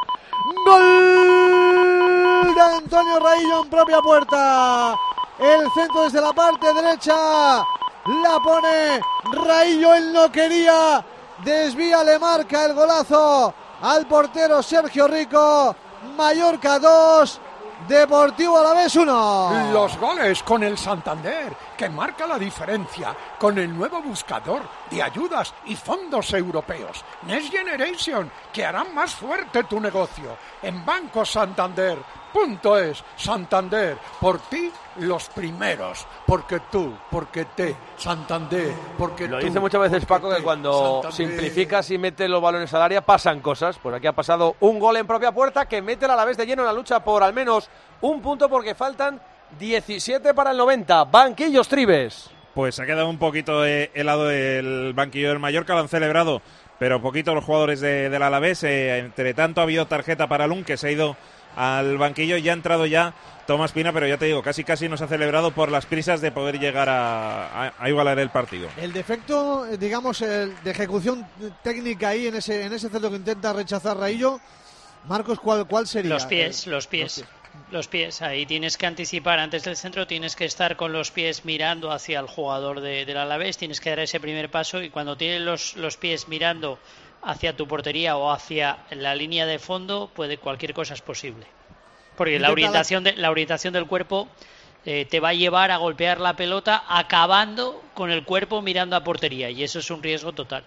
¡Gol de Antonio Raillo en propia puerta! El centro desde la parte derecha la pone Raillo, él no quería, desvía, le marca el golazo al portero Sergio Rico. Mallorca dos, Deportivo Alavés uno. Los goles con el Santander, que marca la diferencia con el nuevo buscador de ayudas y fondos europeos Next Generation, que harán más fuerte tu negocio. En Banco Santander punto es. Santander, por ti los primeros, porque tú, porque te, Santander, porque Lo tú, dice muchas veces Paco, que te, cuando Santander. simplificas y metes los balones al área pasan cosas. Pues aquí ha pasado un gol en propia puerta que mete al Alavés de lleno en la lucha por al menos un punto, porque faltan diecisiete para el noventa. Banquillos Tribes. Pues ha quedado un poquito eh, helado el banquillo del Mallorca, lo han celebrado, pero poquito los jugadores de, del Alavés. Eh, entre tanto ha habido tarjeta para Loum, que se ha ido al banquillo, y ha entrado ya Tomás Pina, pero ya te digo, casi casi nos ha celebrado por las prisas de poder llegar a, a, a igualar el partido. El defecto, digamos, el de ejecución técnica ahí en ese en ese centro que intenta rechazar Raillo, Marcos, ¿cuál, cuál sería? Los pies, los pies. Los pies. Los pies, ahí tienes que anticipar antes del centro, tienes que estar con los pies mirando hacia el jugador de, del Alavés, tienes que dar ese primer paso, y cuando tienes los, los pies mirando hacia tu portería o hacia la línea de fondo, puede cualquier cosa es posible. Porque la orientación, de, la orientación del cuerpo eh, te va a llevar a golpear la pelota acabando con el cuerpo mirando a portería, y eso es un riesgo total.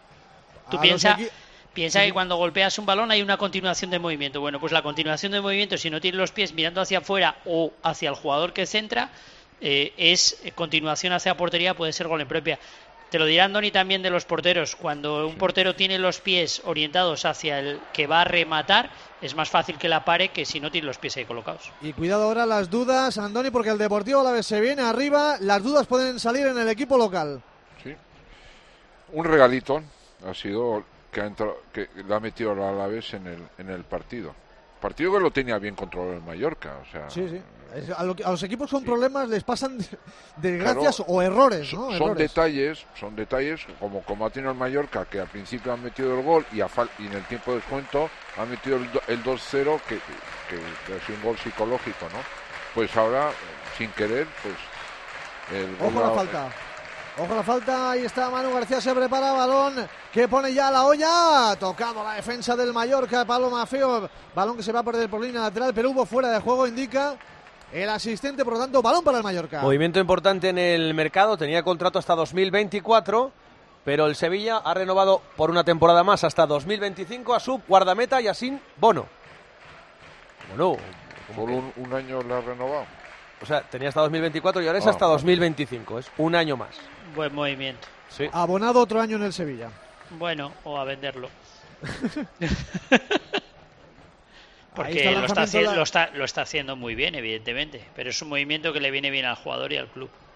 Tú piensas... Piensa que cuando golpeas un balón hay una continuación de movimiento. Bueno, pues la continuación de movimiento, si no tienes los pies mirando hacia afuera o hacia el jugador que centra, eh, es continuación hacia portería, puede ser gol en propia. Te lo dirá Andoni también de los porteros. Cuando un portero tiene los pies orientados hacia el que va a rematar, es más fácil que la pare que si no tiene los pies ahí colocados. Y cuidado ahora las dudas, Andoni, porque el Deportivo Alavés se viene arriba. Las dudas pueden salir en el equipo local. Sí. Un regalito ha sido... Que, ha entrado, que le ha metido a Alavés en el, en el partido. Partido que lo tenía bien controlado el Mallorca. O sea, sí, sí. A, lo que, a los equipos con sí. problemas les pasan desgracias claro, o errores, ¿no? Son errores. detalles, son detalles como, como ha tenido el Mallorca, que al principio han metido el gol y, a fal, y en el tiempo de descuento ha metido el, el dos cero, que, que, que es un gol psicológico, ¿no? Pues ahora, sin querer, pues... El Ojo a la falta. Ojo la falta, ahí está Manu García, se prepara, balón que pone ya la olla, tocado la defensa del Mallorca, Pablo Maffeo, balón que se va a perder por línea lateral, pero hubo fuera de juego, indica el asistente, por lo tanto, balón para el Mallorca. Movimiento importante en el mercado, tenía contrato hasta dos mil veinticuatro, pero el Sevilla ha renovado por una temporada más hasta dos mil veinticinco a su guardameta Yassine Bono. Bueno, ¿solo un, un año le ha renovado? O sea, tenía hasta dos mil veinticuatro y ahora es hasta dos mil veinticinco, es un año más. Buen movimiento. Sí. Abonado otro año en el Sevilla. Bueno, o a venderlo. Porque lo está, haciendo, la... lo, está, lo está haciendo muy bien, evidentemente. Pero es un movimiento que le viene bien al jugador y al club.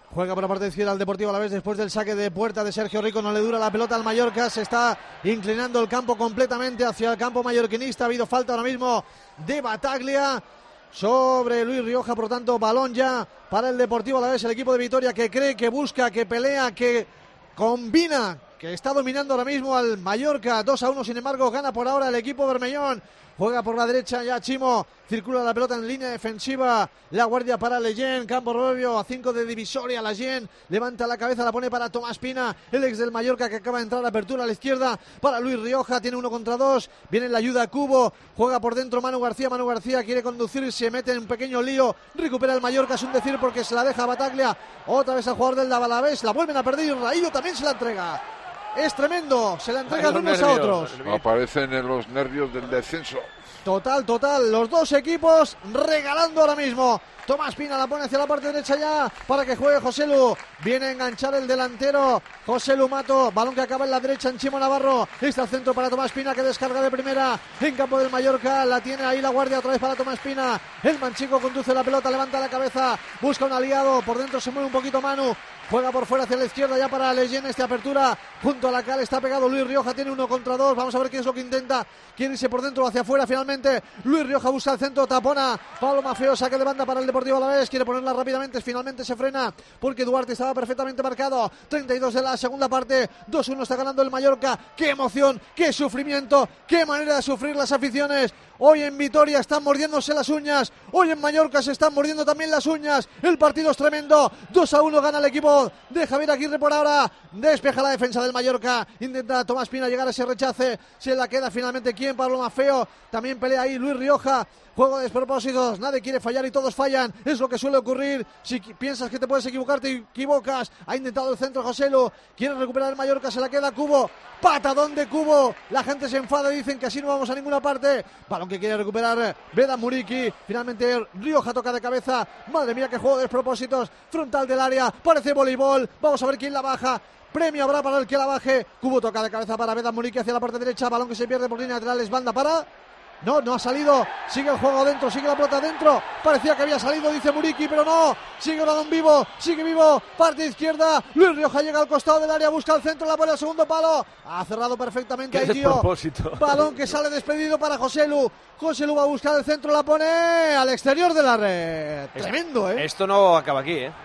Juega por la parte izquierda el Deportivo Alavés después del saque de puerta de Sergio Rico. No le dura la pelota al Mallorca. Se está inclinando el campo completamente hacia el campo mallorquinista. Ha habido falta ahora mismo de Bataglia sobre Luis Rioja. Por lo tanto, balón ya para el Deportivo Alavés. El equipo de Vitoria que cree, que busca, que pelea, que combina, que está dominando ahora mismo al Mallorca. dos a uno, sin embargo, gana por ahora el equipo bermellón. Juega por la derecha ya Chimo, circula la pelota en línea defensiva, la guardia para Leyen, campo Robio a cinco de divisoria, Leyen levanta la cabeza, la pone para Tomás Pina, el ex del Mallorca que acaba de entrar a apertura a la izquierda para Luis Rioja, tiene uno contra dos, viene la ayuda a Cubo, juega por dentro Manu García, Manu García quiere conducir, se mete en un pequeño lío, recupera el Mallorca, es un decir porque se la deja a Bataglia, otra vez al jugador del Alavés, la vuelven a perder y Raillo también se la entrega. Es tremendo, se la entregan Ay, unos a otros. Aparecen en los nervios del descenso. Total, total, los dos equipos regalando ahora mismo. Tomás Pina la pone hacia la parte derecha ya para que juegue José Lu. Viene a enganchar el delantero José Lu Mato. Balón que acaba en la derecha en Chimo Navarro. Está el centro para Tomás Pina que descarga de primera en campo del Mallorca. La tiene ahí la guardia otra vez para Tomás Pina. El manchico conduce la pelota, levanta la cabeza, busca un aliado. Por dentro se mueve un poquito Manu. Juega por fuera hacia la izquierda ya para Leyen. Esta apertura junto a la cal está pegado Luis Rioja. Tiene uno contra dos. Vamos a ver qué es lo que intenta. Quiere irse por dentro hacia afuera finalmente. Luis Rioja busca el centro, tapona. Pablo Mafeo, saque de banda para el Deportivo Alavés. Quiere ponerla rápidamente. Finalmente se frena porque Duarte estaba perfectamente marcado. treinta y dos de la segunda parte. dos uno está ganando el Mallorca. ¡Qué emoción! ¡Qué sufrimiento! ¡Qué manera de sufrir las aficiones! Hoy en Vitoria están mordiéndose las uñas. Hoy en Mallorca se están mordiendo también las uñas. El partido es tremendo. dos a uno gana el equipo de Javier Aguirre por ahora. Despeja la defensa del Mallorca. Intenta Tomás Pina llegar a ese rechace. Se la queda finalmente quien, Pablo Mafeo. También pelea ahí Luis Rioja. Juego de despropósitos, nadie quiere fallar y todos fallan, es lo que suele ocurrir. Si piensas que te puedes equivocar, te equivocas. Ha intentado el centro Joselu, quiere recuperar el Mallorca, se la queda Cubo, patadón de Cubo, la gente se enfada y dicen que así no vamos a ninguna parte. Balón que quiere recuperar Vedan Muriqui, finalmente Rioja toca de cabeza, madre mía qué juego de despropósitos, frontal del área, parece voleibol, vamos a ver quién la baja. Premio habrá para el que la baje. Cubo toca de cabeza para Vedan Muriqui hacia la parte derecha, balón que se pierde por línea lateral, es banda para... No, no ha salido, sigue el juego dentro, sigue la pelota dentro, parecía que había salido, dice Muriqui, pero no, sigue el balón vivo, sigue vivo, parte izquierda, Luis Rioja llega al costado del área, busca el centro, la pone al segundo palo, ha cerrado perfectamente ahí, tío, balón que sale despedido para José Lu, José Lu va a buscar el centro, la pone al exterior de la red, es, tremendo, ¿eh? Esto no acaba aquí, ¿eh?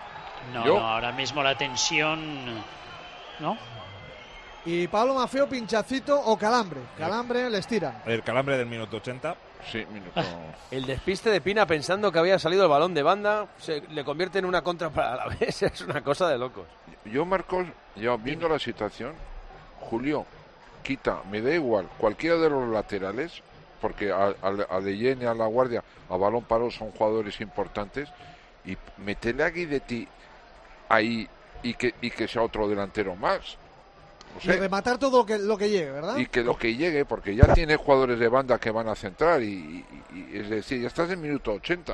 No, ¿Yo? no, ahora mismo la tensión, ¿no? Y Pablo Mafeo, pinchacito o calambre. Calambre, les tiran. El calambre del minuto ochenta. Sí, minuto. El despiste de Pina pensando que había salido el balón de banda se le convierte en una contra para la vez. Es una cosa de locos. Yo, Marcos, ya viendo la situación, Julio, quita, me da igual, cualquiera de los laterales, porque a, a, a Leyen y a la guardia, a balón parado son jugadores importantes, y metele a Guidetti ahí y que, y que sea otro delantero más. O sea, y rematar todo lo que, lo que llegue, ¿verdad? Y que lo que llegue, porque ya tiene jugadores de banda que van a centrar, y, y, y es decir, ya estás en minuto ochenta.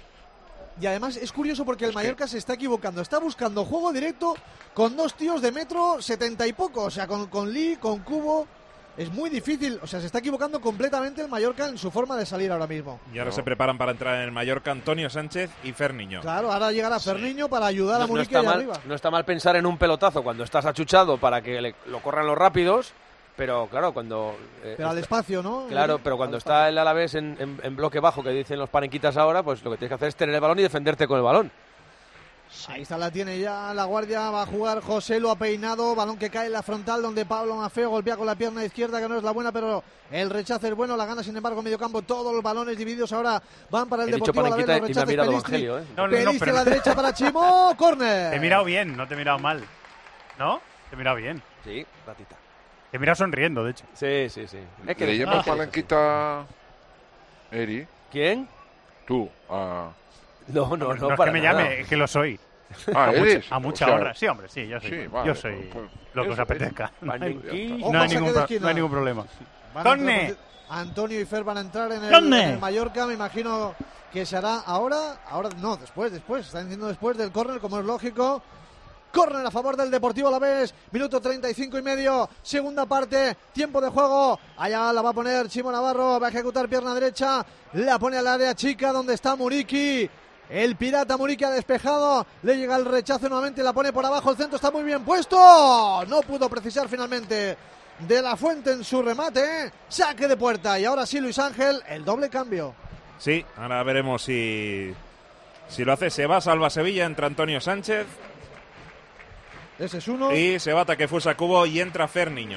Y además es curioso porque el es Mallorca que... se está equivocando, está buscando juego directo con dos tíos de metro setenta y poco, o sea, con, con Lee, con Cubo. Es muy difícil, o sea, se está equivocando completamente el Mallorca en su forma de salir ahora mismo. Y ahora no. se preparan para entrar en el Mallorca Antonio Sánchez y Ferniño. Claro, ahora llegará Ferniño sí. para ayudar no, a Muriqui no allá mal, arriba. No está mal pensar en un pelotazo cuando estás achuchado para que le, lo corran los rápidos, pero claro, cuando... Eh, pero al está, espacio, ¿no? Claro, pero cuando está el Alavés en, en, en bloque bajo, que dicen los panenquitas ahora, pues lo que tienes que hacer es tener el balón y defenderte con el balón. Sí. Ahí está, la tiene ya la guardia, va a jugar José, lo ha peinado, balón que cae en la frontal donde Pablo Mafeo golpea con la pierna izquierda, que no es la buena, pero el rechace es bueno, la gana sin embargo medio campo, todos los balones divididos ahora van para el He Deportivo Alavés, los rechaces, Pelistri, Evangelio, ¿eh? no, no, Pelistri no, pero... a la derecha para Chimo, córner. Te he mirado bien, no te he mirado mal, ¿no? Te he mirado bien. Sí, ratita. Te he mirado sonriendo, de hecho. Sí, sí, sí. Es que le llamas ah, palanquita, Eri. ¿Quién? Tú, a... No, no, no, no, no para es que me nada. llame, es que lo soy. Ah, a eres. mucha, a mucha o sea, honra. Sí, hombre, sí, yo soy. Sí, vale, yo soy pues, lo que eso, os apetezca. No hay, no no hay, ningún, pro, no hay ningún problema. ¡Conne! Antonio y Fer van a entrar en el, en el Mallorca, me imagino que se hará ahora. Ahora no, después, después. Están diciendo después del córner, como es lógico. Córner a favor del Deportivo Alavés, minuto treinta y cinco y medio, segunda parte, tiempo de juego, allá la va a poner Chimo Navarro, va a ejecutar pierna derecha, la pone al área chica donde está Muriqui, El Pirata Muriqui ha despejado, le llega el rechazo nuevamente, la pone por abajo, el centro está muy bien puesto. No pudo precisar finalmente De La Fuente en su remate, ¿eh? Saque de puerta. Y ahora sí, Luis Ángel, el doble cambio. Sí, ahora veremos si, si lo hace. Se va Salva Sevilla, entra Antonio Sánchez. Ese es uno. Y se va Takefusa Kubo y entra Fer Niño.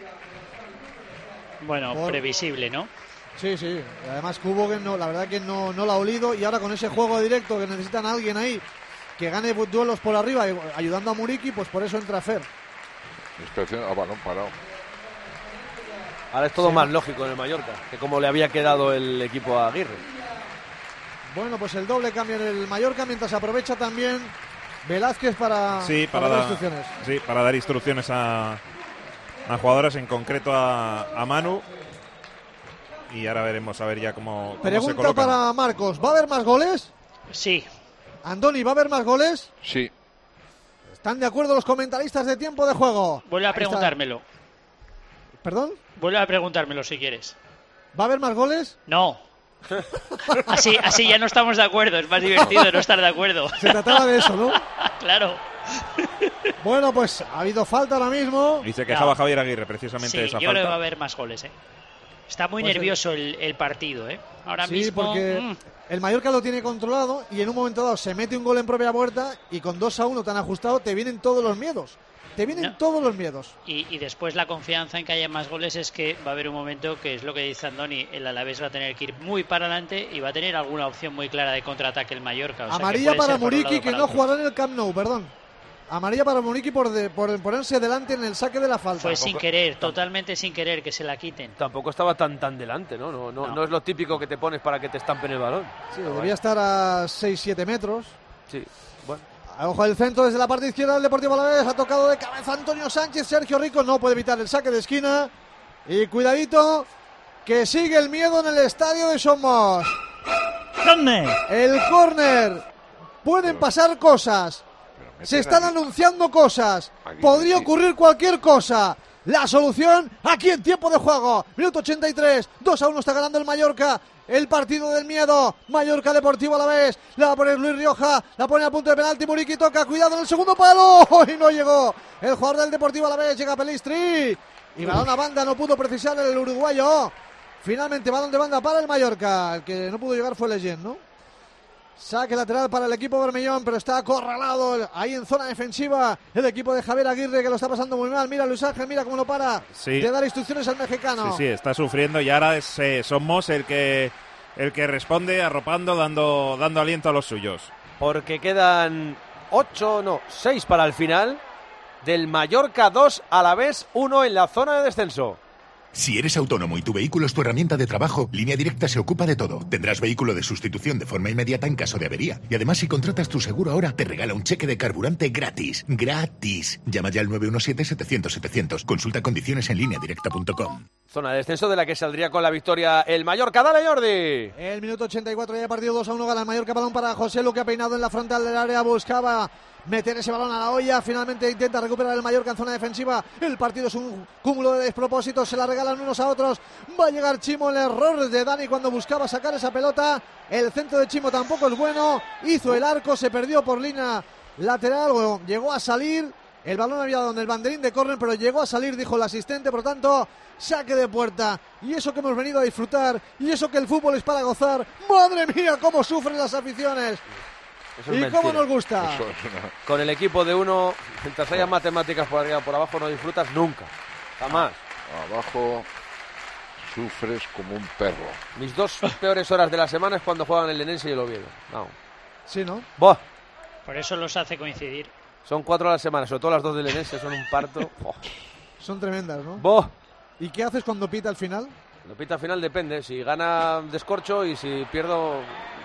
Bueno, Por... previsible, ¿no? Sí, sí. Además, Kubo, que no, la verdad que no, no la ha olido. Y ahora con ese juego directo que necesitan a alguien ahí que gane duelos por arriba, ayudando a Muriqui, pues por eso entra Fer. Inspección a balón parado. Ahora es todo Sí. más lógico en el Mallorca, que como le había quedado el equipo a Aguirre. Bueno, pues el doble cambio en el Mallorca, mientras aprovecha también Velázquez para, Sí, para, dar dar, instrucciones. sí, para dar instrucciones a, a jugadoras, en concreto a, a Manu. Y ahora veremos a ver ya cómo, cómo se Pregunta colocan. para Marcos, ¿va a haber más goles? Sí. Andoni, ¿va a haber más goles? Sí. ¿Están de acuerdo los comentaristas de tiempo de juego? Vuelve a Ahí preguntármelo. está. ¿Perdón? Vuelve a preguntármelo si quieres. ¿Va a haber más goles? No. Así, así ya no estamos de acuerdo. Es más divertido no estar de acuerdo. Se trataba de eso, ¿no? Claro. Bueno, pues ha habido falta ahora mismo. Y se quejaba Javier Aguirre precisamente Sí, de esa yo falta. creo que va a haber más goles, ¿eh? Está muy Pues nervioso el, el partido, ¿eh? Ahora Sí, mismo... porque mm, el Mallorca lo tiene controlado y en un momento dado se mete un gol en propia puerta y con dos a uno tan ajustado te vienen todos los miedos. Te vienen No. todos los miedos. Y, y después la confianza en que haya más goles es que va a haber un momento que es lo que dice Andoni, el Alavés va a tener que ir muy para adelante y va a tener alguna opción muy clara de contraataque el Mallorca. O sea, que Amarilla puede para ser por un Muriqui, lado o que para no otro. jugará en el Camp Nou, perdón. Amarilla para Muriqui por, de- por ponerse delante en el saque de la falta. Fue sin querer, totalmente sin querer que se la quiten. Tampoco estaba tan tan delante, ¿no? No, no, No. no es lo típico que te pones para que te estampen el balón. Sí, debía estar a seis siete metros. Sí, bueno. Ojo el centro desde la parte izquierda del Deportivo Alavés. Ha tocado de cabeza Antonio Sánchez. Sergio Rico no puede evitar el saque de esquina. Y cuidadito, que sigue el miedo en el estadio de Somos. El córner. Pueden pasar cosas. Se están anunciando cosas. Podría ocurrir cualquier cosa. La solución aquí en tiempo de juego. Minuto ochenta y tres. dos a uno está ganando el Mallorca. El partido del miedo. Mallorca Deportivo Alavés. La va a poner Luis Rioja. La pone al punto de penalti. Muriqui toca. Cuidado en el segundo palo. Y no llegó. El jugador del Deportivo Alavés. Llega Pelistri. Y balón a banda. No pudo precisar el uruguayo. Finalmente balón de banda para el Mallorca. El que no pudo llegar fue Leyen, ¿no? Saque lateral para el equipo bermellón, pero está acorralado ahí en zona defensiva el equipo de Javier Aguirre, que lo está pasando muy mal. Mira Luis Ángel, mira cómo lo para Sí. de dar instrucciones al mexicano. Sí, sí, está sufriendo y ahora es eh, Somos el que el que responde arropando, dando dando aliento a los suyos. Porque quedan ocho, no, seis para el final. Del Mallorca dos, Alavés uno en la zona de descenso. Si eres autónomo y tu vehículo es tu herramienta de trabajo, Línea Directa se ocupa de todo. Tendrás vehículo de sustitución de forma inmediata en caso de avería. Y además, si contratas tu seguro ahora, te regala un cheque de carburante gratis. ¡Gratis! Llama ya al nueve uno siete, setecientos, setecientos. Consulta condiciones en línea directa punto com. Zona de descenso de la que saldría con la victoria el Mallorca. ¡Dale, Jordi! El minuto ochenta y cuatro ya de partido, dos a uno gana el Mallorca. Balón para José Lu, que ha peinado en la frontal del área, buscaba meter ese balón a la olla. Finalmente intenta recuperar el Mallorca en zona defensiva. El partido es un cúmulo de despropósitos, se la regalan unos a otros. Va a llegar Chimo, el error de Dani cuando buscaba sacar esa pelota. El centro de Chimo tampoco es bueno. Hizo el arco, se perdió por línea lateral, bueno, llegó a salir. El balón había dado en el banderín de córner, pero llegó a salir, dijo el asistente. Por tanto, saque de puerta. Y eso que hemos venido a disfrutar. Y eso que el fútbol es para gozar. ¡Madre mía, cómo sufren las aficiones! Eso es Y mentira. cómo nos gusta. Eso es una- Con el equipo de uno, mientras haya matemáticas por arriba o por abajo, no disfrutas nunca. Jamás. Abajo sufres como un perro. Mis dos peores horas de la semana es cuando juegan el Lenense y el Oviedo. No. Sí, ¿no? Buah. Por eso los hace coincidir. Son cuatro a la semana, sobre todo las dos del Lenense, son un parto. Buah. Son tremendas, ¿no? Buah. ¿Y qué haces cuando pita al final? Lo pita al final depende. Si gana descorcho y si pierdo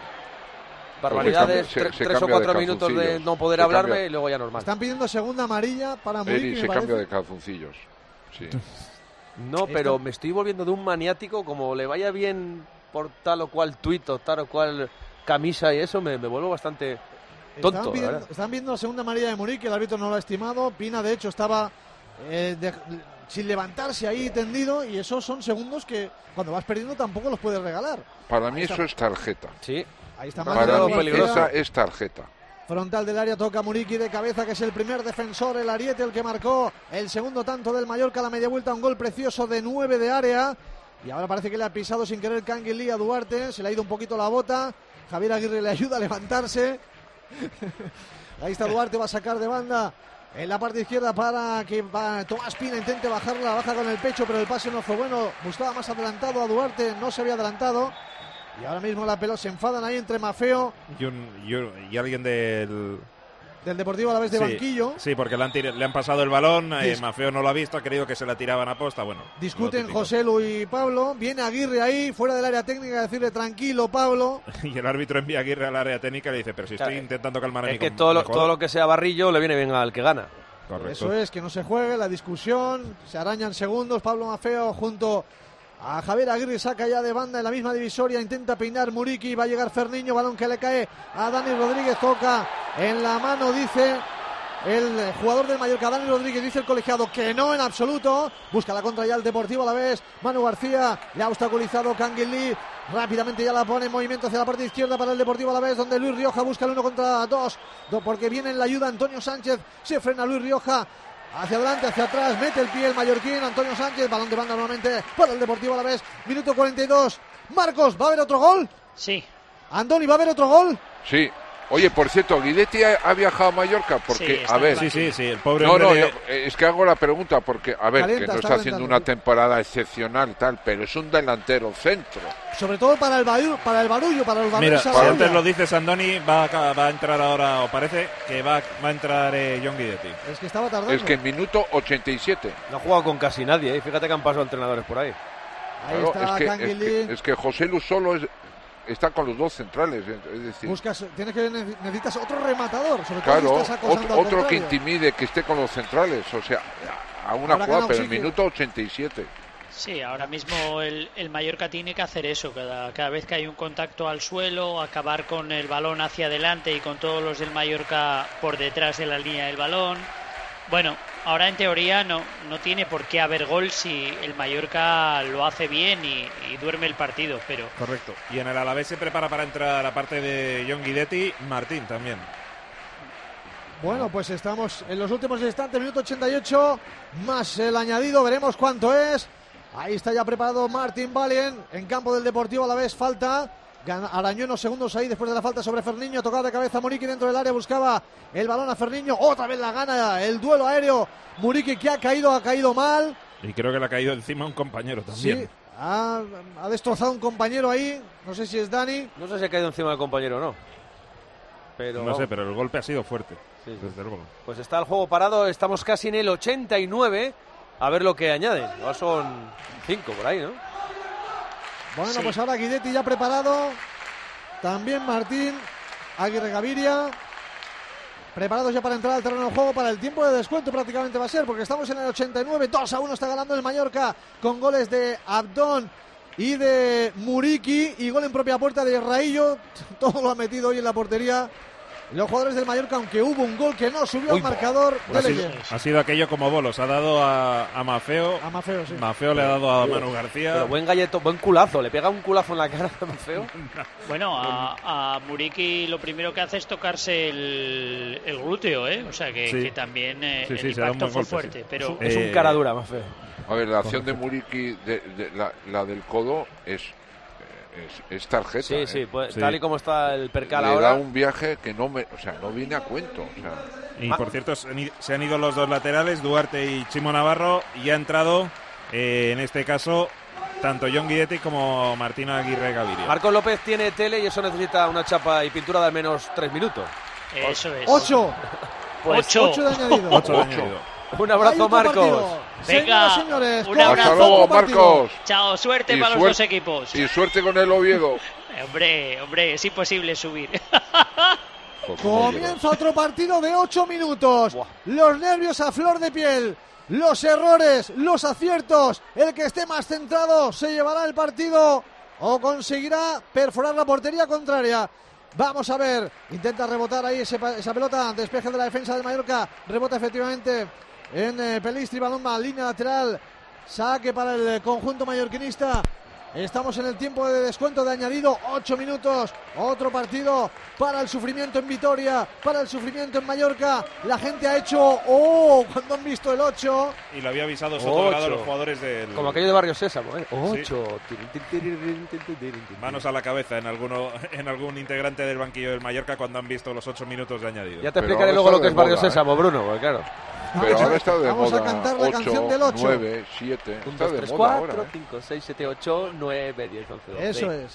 barbaridades, Se cambia- se- tre- se tres o cambia de cuatro minutos de calzoncillos. no poder Se hablarme cambia. y luego ya normal. Están pidiendo segunda amarilla para Muriqui, Eri me se parece. cambia de calzoncillos. Sí. No, pero me estoy volviendo de un maniático, como le vaya bien por tal o cual tuit o tal o cual camisa y eso, me, me vuelvo bastante tonto. Estaban la pidiendo, verdad. están viendo la segunda amarilla de Muriqui, el árbitro no lo ha estimado. Pina, de hecho, estaba eh, de- sin levantarse ahí tendido, y esos son segundos que cuando vas perdiendo tampoco los puedes regalar. Para mí eso es tarjeta. Sí. Ahí está Para mí peligroso. esa es tarjeta. Frontal del área, toca Muriqui de cabeza, que es el primer defensor, el ariete, el que marcó el segundo tanto del Mallorca, la media vuelta, un gol precioso de nueve de área. Y ahora parece que le ha pisado sin querer Canguilí a Duarte, se le ha ido un poquito la bota. Javier Aguirre le ayuda a levantarse. Ahí está Duarte, va a sacar de banda en la parte izquierda para que va, Tomás Pina intente bajarla, baja con el pecho, pero el pase no fue bueno. Buscaba más adelantado a Duarte, no se había adelantado. Y ahora mismo la pelota, se enfadan ahí entre Mafeo y, un, y, un, y alguien del... del Deportivo Alavés de sí, banquillo. Sí, porque le han, tir- le han pasado el balón, eh, Dis- Mafeo no lo ha visto, ha creído que se la tiraban a posta. Bueno, discuten José Lu y Pablo. Viene Aguirre ahí, fuera del área técnica, a decirle tranquilo, Pablo. Y el árbitro envía a Aguirre al área técnica y le dice, pero si estoy Claro, intentando calmar a mi Es que com- todo lo, mi jugador". todo lo que sea barrillo le viene bien al que gana. Correcto. Eso es, que no se juegue, la discusión, se arañan segundos. Pablo Mafeo junto a Javier Aguirre, saca ya de banda en la misma divisoria, intenta peinar Muriqui, va a llegar Ferniño, balón que le cae a Dani Rodríguez, toca en la mano, dice el jugador del Mallorca, Dani Rodríguez, dice el colegiado que no en absoluto, busca la contra ya el Deportivo Alavés, Manu García, le ha obstaculizado Canguilí, rápidamente ya la pone en movimiento hacia la parte izquierda para el Deportivo Alavés, donde Luis Rioja busca el uno contra dos, porque viene en la ayuda Antonio Sánchez, se frena Luis Rioja, hacia adelante, hacia atrás, mete el pie el mallorquín, Antonio Sánchez, balón de banda nuevamente para el Deportivo Alavés, minuto cuarenta y dos, Marcos, ¿va a haber otro gol? Sí. Andoni, ¿va a haber otro gol? Sí. Oye, por cierto, Guidetti ha, ha viajado a Mallorca porque, Sí, a ver... Sí, sí, sí, el pobre No, hombre no, de- yo, eh, es que hago la pregunta porque, a ver, Calienta, que no está está haciendo calentando. una temporada excepcional, tal, pero es un delantero centro. Sobre todo para el barullo, para el barullo, para los Mira, barullos. si antes lo dices Andoni, va a, va a entrar ahora, o parece que va, va a entrar eh, John Guidetti. Es que estaba tardando. Es que en minuto ochenta y siete. No ha jugado con casi nadie, ¿eh? Fíjate que han pasado entrenadores por ahí. Ahí Claro, está es, que, es, Canguilí. que, es que José Lu solo es, está con los dos centrales, es decir... Buscas, tienes que necesitas otro rematador, sobre todo Claro, si estás acosando otro, al otro que contrario. intimide, que esté con los centrales, o sea, a una Ahora jugada, gana pero en oxígeno. minuto ochenta y siete. Sí, ahora mismo el, el Mallorca tiene que hacer eso, cada, cada vez que hay un contacto al suelo, acabar con el balón hacia adelante y con todos los del Mallorca por detrás de la línea del balón. Bueno, ahora en teoría no, no tiene por qué haber gol si el Mallorca lo hace bien y, y duerme el partido, pero... Correcto. Y en el Alavés se prepara para entrar, aparte de John Guidetti, Martín también. Bueno, pues estamos en los últimos instantes, minuto ochenta y ocho, más el añadido, veremos cuánto es. Ahí está ya preparado Martín Valien en campo del Deportivo Alavés, falta. Arañó unos segundos ahí después de la falta sobre Ferniño, tocada de cabeza Muriqui dentro del área, buscaba el balón a Ferniño, otra vez la gana, el duelo aéreo, Muriqui que ha caído, ha caído mal. Y creo que le ha caído encima un compañero también. Sí, ha, ha destrozado un compañero ahí, no sé si es Dani. No sé si ha caído encima del compañero o no. Pero, No sé, pero el golpe ha sido fuerte, Sí, sí. desde luego. Pues está el juego parado, estamos casi en el ochenta y nueve. A ver lo que añaden. Ahora son cinco por ahí, ¿no? Bueno, Sí. pues ahora Guidetti ya preparado. También Martín Aguirre Gaviria. Preparados ya para entrar al terreno de juego para el tiempo de descuento prácticamente va a ser, porque estamos en el ochenta y nueve. dos a uno está ganando el Mallorca con goles de Abdón y de Muriqui y gol en propia puerta de Raillo. Todo lo ha metido hoy en la portería los jugadores del Mallorca, aunque hubo un gol que no subió Uy, al marcador Pues de ha, sido, Leyen. ha sido aquello como bolos. Ha dado a, a Mafeo. A Mafeo, sí. Mafeo le ha dado a Manu García. Pero buen galleto, buen culazo. Le pega un culazo en la cara a Mafeo. Bueno, a, a Muriqui lo primero que hace es tocarse el, el glúteo, ¿eh? O sea que, Sí. que también eh, Sí, sí, el se da un impacto buen fue golpe, fuerte, sí. pero... Es Eh, un cara dura, Mafeo. A ver, la acción de Muriqui, de, de, la, la del codo, es, es, es tarjeta. Sí, ¿eh? sí, pues, Sí. tal y como está el percal Le ahora. da un viaje que no me, o sea, no viene a cuento. O sea, Y por cierto, se han ido- se han ido los dos laterales, Duarte y Chimo Navarro, y ha entrado, eh, en este caso, tanto John Guidetti como Martín Aguirre Gaviria. Marcos López tiene tele y eso necesita una chapa y pintura de al menos tres minutos. Eso es. Ocho. Pues Ocho. Ocho de añadido. Ocho de Ocho. añadido. Un Hay abrazo, otro Marcos. partido. Venga, Señoras y señores, un con abrazo. hasta otro luego, partido. Marcos. Chao, suerte Y para los suer- dos equipos. Y suerte con el Oviedo. Eh, Hombre, hombre, es imposible subir. Pues como Comienza otro partido de ocho minutos. Los nervios a flor de piel. Los errores, los aciertos. El que esté más centrado se llevará el partido o conseguirá perforar la portería contraria. Vamos a ver. Intenta rebotar ahí ese pa- esa pelota. Despeje de la defensa del Mallorca. Rebota efectivamente en eh, Pelistri, balón a línea lateral, saque para el conjunto mallorquinista. Estamos en el tiempo de descuento de añadido, ocho minutos, otro partido para el sufrimiento en Vitoria, para el sufrimiento en Mallorca. La gente ha hecho ¡oh! Cuando han visto el ocho. Y lo había avisado Sotogrado a los jugadores del... Como aquello de Barrio Sésamo, ¿eh? ocho. Sí. Manos a la cabeza en alguno en algún integrante del banquillo del Mallorca cuando han visto los ocho minutos de añadido. Ya te explicaré luego lo que es Barrio moda, Sésamo, Bruno, porque claro. Pero ahora está de Vamos moda. a cantar la ocho, canción del ocho. nueve, siete. uno, Está dos, de tres, moda cuatro, ahora, ¿eh? cinco, seis, siete, ocho, nueve, diez, once, doce. Eso es.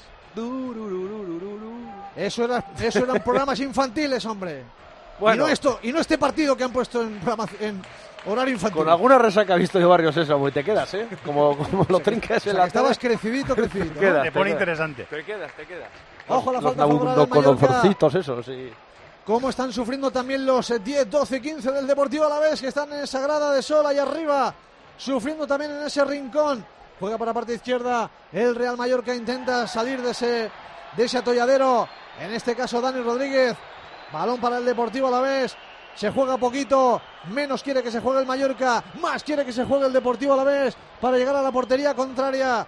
Eso, era, eso eran programas infantiles, hombre. Bueno. Y, no esto, y no este partido que han puesto en, en horario infantil. Con alguna resaca visto de Barrio Sésamo y te quedas, ¿eh? Como, como lo trincas o sea, en la estabas crecidito, crecidito. Te, quedas, ¿no? te pone te interesante. Te quedas, te quedas. Ojo la los, falta los favorable con del Mallorca. Esos, sí. Cómo están sufriendo también los diez, doce, quince del Deportivo Alavés, que están en esa grada de sol ahí arriba, sufriendo también en ese rincón. Juega para la parte izquierda el Real Mallorca, intenta salir de ese, de ese atolladero, en este caso Dani Rodríguez. Balón para el Deportivo Alavés, se juega poquito, menos quiere que se juegue el Mallorca, más quiere que se juegue el Deportivo Alavés para llegar a la portería contraria.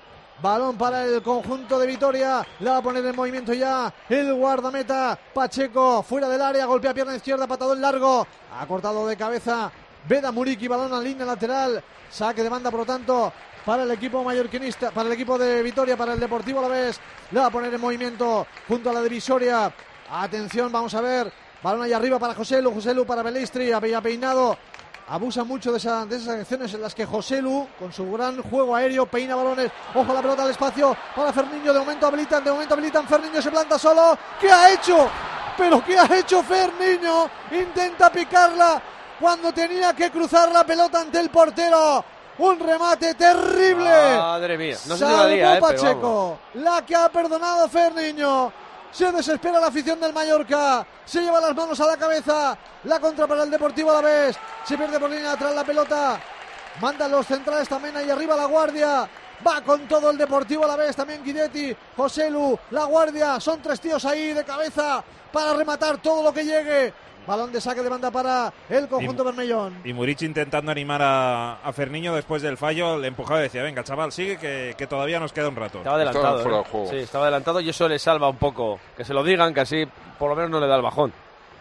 Balón para el conjunto de Vitoria, la va a poner en movimiento ya el guardameta Pacheco, fuera del área, golpea pierna izquierda, patadón largo, ha cortado de cabeza Beda Muriqui, balón a línea lateral, saque de banda por lo tanto para el equipo mallorquinista, para el equipo de Vitoria, para el Deportivo Alavés, la va a poner en movimiento junto a la divisoria. Atención, vamos a ver, balón ahí arriba para Joselu, Joselu para Pelistri, había peinado. Abusa mucho de, esa, de esas acciones en las que Joselu, con su gran juego aéreo, peina balones. Ojo la pelota al espacio para Ferniño. De momento habilitan, de momento habilitan. Ferniño se planta solo. ¿Qué ha hecho? ¿Pero qué ha hecho Ferniño? Intenta picarla cuando tenía que cruzar la pelota ante el portero. Un remate terrible. Madre mía, no sé si la liga, eh, Pacheco, la que ha perdonado Ferniño. Se desespera la afición del Mallorca. Se lleva las manos a la cabeza. La contra para el Deportivo Alavés. Se pierde por línea atrás la pelota. Mandan los centrales también ahí arriba la guardia. Va con todo el Deportivo Alavés. También Guidetti, Joselu, la guardia. Son tres tíos ahí de cabeza para rematar todo lo que llegue. Balón de saque de banda para el conjunto y, bermellón. Y Murici intentando animar a, a Ferniño después del fallo, le empujaba y decía, venga chaval, sigue que, que todavía nos queda un rato. Estaba adelantado, estaba ¿eh? fuera, sí, estaba adelantado y eso le salva un poco. Que se lo digan, que así por lo menos no le da el bajón.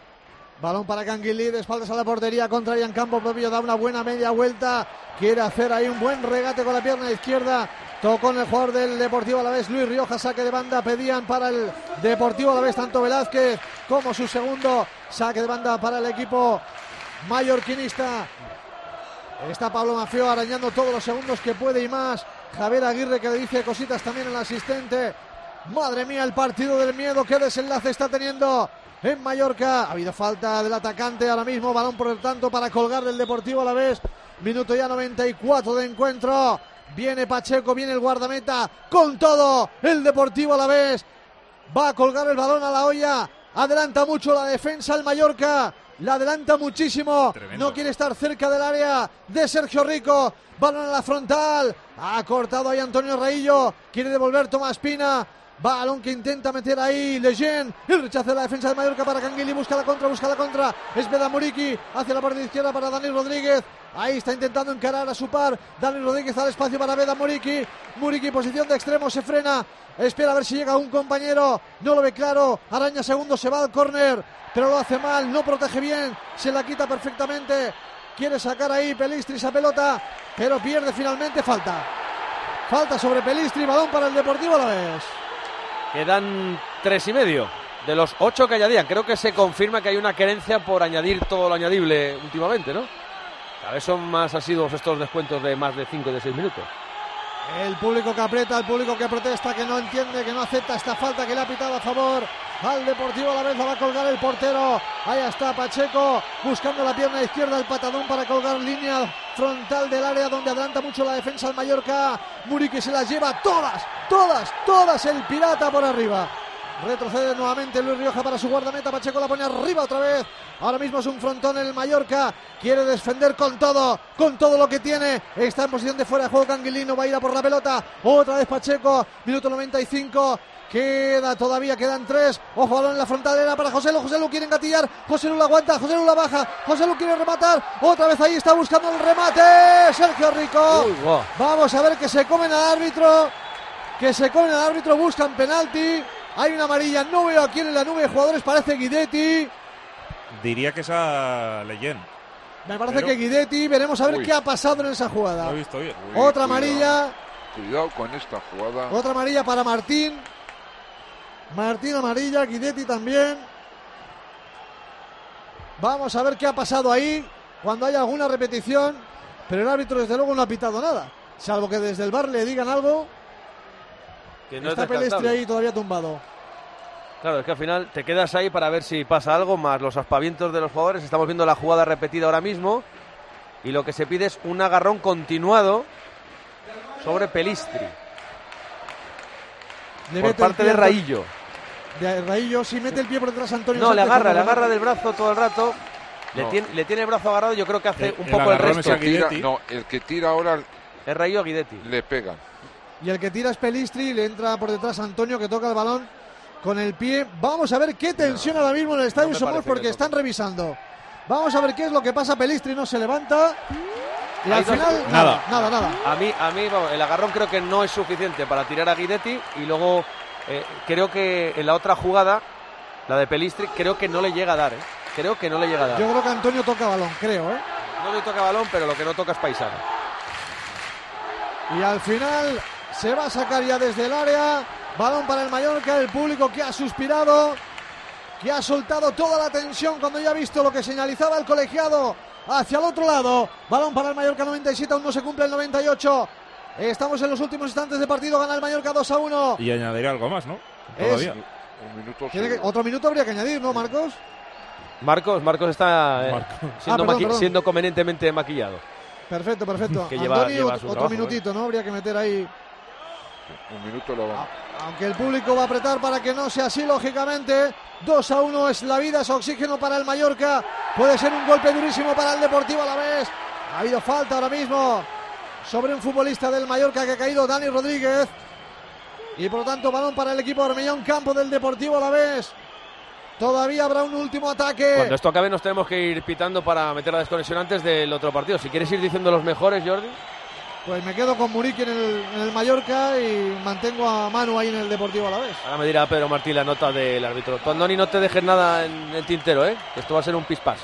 Balón para Canguilí, de espaldas a la portería, contraria en campo propio, da una buena media vuelta, quiere hacer ahí un buen regate con la pierna izquierda, tocó en el jugador del Deportivo Alavés, Luis Rioja, saque de banda, pedían para el Deportivo Alavés tanto Velázquez como su segundo, saque de banda para el equipo mallorquinista. Está Pablo Maffeo arañando todos los segundos que puede y más, Javier Aguirre que le dice cositas también al asistente. Madre mía, el partido del miedo, qué desenlace está teniendo en Mallorca. Ha habido falta del atacante ahora mismo, balón por el tanto para colgar del Deportivo Alavés. Minuto ya noventa y cuatro de encuentro. Viene Pacheco, viene el guardameta con todo. El Deportivo Alavés va a colgar el balón a la olla. Adelanta mucho la defensa el Mallorca. La adelanta muchísimo. Tremendo. No quiere estar cerca del área de Sergio Rico. Balón a la frontal. Ha cortado ahí Antonio Raillo. Quiere devolver Tomás Pina. Balón que intenta meter ahí Lejeune. El rechazo de la defensa de Mallorca para Canguilí. Busca la contra, busca la contra. Es Beda Muriqui. Hacia la parte izquierda para Dani Rodríguez. Ahí está intentando encarar a su par. Dani Rodríguez al espacio para Beda Muriqui. Muriqui posición de extremo, se frena. Espera a ver si llega un compañero. No lo ve claro. Araña segundo, se va al córner. Pero lo hace mal, no protege bien. Se la quita perfectamente. Quiere sacar ahí Pelistri esa pelota. Pero pierde finalmente. Falta. Falta sobre Pelistri. Balón para el Deportivo Alavés. Quedan tres y medio de los ocho que añadían. Creo que se confirma que hay una querencia por añadir todo lo añadible últimamente, ¿no? Cada vez son más asiduos estos descuentos de más de cinco y de seis minutos. El público que aprieta, el público que protesta, que no entiende, que no acepta esta falta que le ha pitado a favor al Deportivo Alavés. La va a colgar el portero. Ahí está Pacheco buscando la pierna izquierda, el patadón para colgar línea frontal del área donde adelanta mucho la defensa al Mallorca. Muriqui se las lleva todas, todas, todas el pirata por arriba. Retrocede nuevamente Luis Rioja para su guardameta. Pacheco la pone arriba otra vez. Ahora mismo es un frontón el Mallorca. Quiere defender con todo, con todo lo que tiene. Está en posición de fuera de juego Canguilino. Va a ir a por la pelota. Otra vez Pacheco. Minuto noventa y cinco. Queda todavía, quedan tres. Ojo, balón en la frontalera para José Lu. José Lu quiere engatillar. José Lu la aguanta. José Lu la baja. José Lu quiere rematar. Otra vez ahí está buscando el remate. Sergio Rico. Uy, wow. Vamos a ver que se comen al árbitro. Que se comen al árbitro. Buscan penalti. Hay una amarilla. No veo a quién en la nube de jugadores. Parece Guidetti. Diría que esa leyenda. Me parece Pero... que Guidetti. Veremos a ver Uy. qué ha pasado en esa jugada. Lo he visto bien. Uy, Otra cuidado, amarilla. Cuidado con esta jugada. Otra amarilla para Martín. Martín amarilla, Guidetti también. Vamos a ver qué ha pasado ahí, cuando haya alguna repetición. Pero el árbitro desde luego no ha pitado nada, salvo que desde el bar le digan algo. Que no Está es Pelestri descartable. ahí todavía tumbado. Claro, es que al final te quedas ahí para ver si pasa algo, más los aspavientos de los jugadores. Estamos viendo la jugada repetida ahora mismo y lo que se pide es un agarrón continuado sobre Pelistri Le por mete el parte pie de Raillo. De Raillo, si mete el pie por detrás Antonio. No, le Sánchez, agarra, como le lo- agarra del brazo todo el rato. Le, No. tiene, le tiene el brazo agarrado, yo creo que hace El- un el poco el agarrón resto. es a Tira- Guidetti. no, el que tira ahora Es Raillo a Guidetti. le pega. Y el que tira es Pelistri y le entra por detrás Antonio, que toca el balón con el pie. Vamos a ver qué tensión ahora mismo en el Estadio no me Somos, parece porque que están revisando. Vamos a ver qué es lo que pasa. Pelistri no se levanta. Y Ahí al no- final, nada. nada, nada. nada. A mí, a mí vamos, el agarrón creo que no es suficiente para tirar a Guidetti y luego eh, creo que en la otra jugada, la de Pelistri, creo que no le llega a dar, ¿eh? Creo que no le llega a dar. Yo creo que Antonio toca balón, creo, ¿eh? No le toca balón, pero lo que no toca es paisano. Y al final se va a sacar ya desde el área. Balón para el Mallorca, el público que ha suspirado, que ha soltado toda la tensión cuando ya ha visto lo que señalizaba el colegiado hacia el otro lado. Balón para el Mallorca, noventa y siete, aún no se cumple el noventa y ocho. Estamos en los últimos instantes de partido, gana el Mallorca dos a uno. Y añadiré algo más, ¿no? Es- Todavía. Un minuto Tiene que- seguro. otro minuto habría que añadir, ¿no, Marcos? Marcos, Marcos está eh, Marcos. Siendo, Ah, perdón, maqui- perdón. siendo convenientemente maquillado. Perfecto, perfecto. Que lleva- Antoni, lleva ot- su otro trabajo, minutito, ¿no? Habría que meter ahí. Un minuto lo vamos. Aunque el público va a apretar para que no sea así, lógicamente. dos a uno es la vida, es oxígeno para el Mallorca. Puede ser un golpe durísimo para el Deportivo Alavés. Ha habido falta ahora mismo sobre un futbolista del Mallorca que ha caído, Dani Rodríguez. Y por lo tanto, balón para el equipo de Bermellón, campo del Deportivo Alavés. Todavía habrá un último ataque. Cuando esto acabe nos tenemos que ir pitando para meter la desconexión antes del otro partido. Si quieres ir diciendo los mejores, Jordi. Pues me quedo con Muriqui en el, en el Mallorca y mantengo a Manu ahí en el Deportivo Alavés. Ahora me dirá Pedro Martín la nota del árbitro. Tú, Andoni, no te dejes nada en el tintero, ¿eh? Esto va a ser un pispás.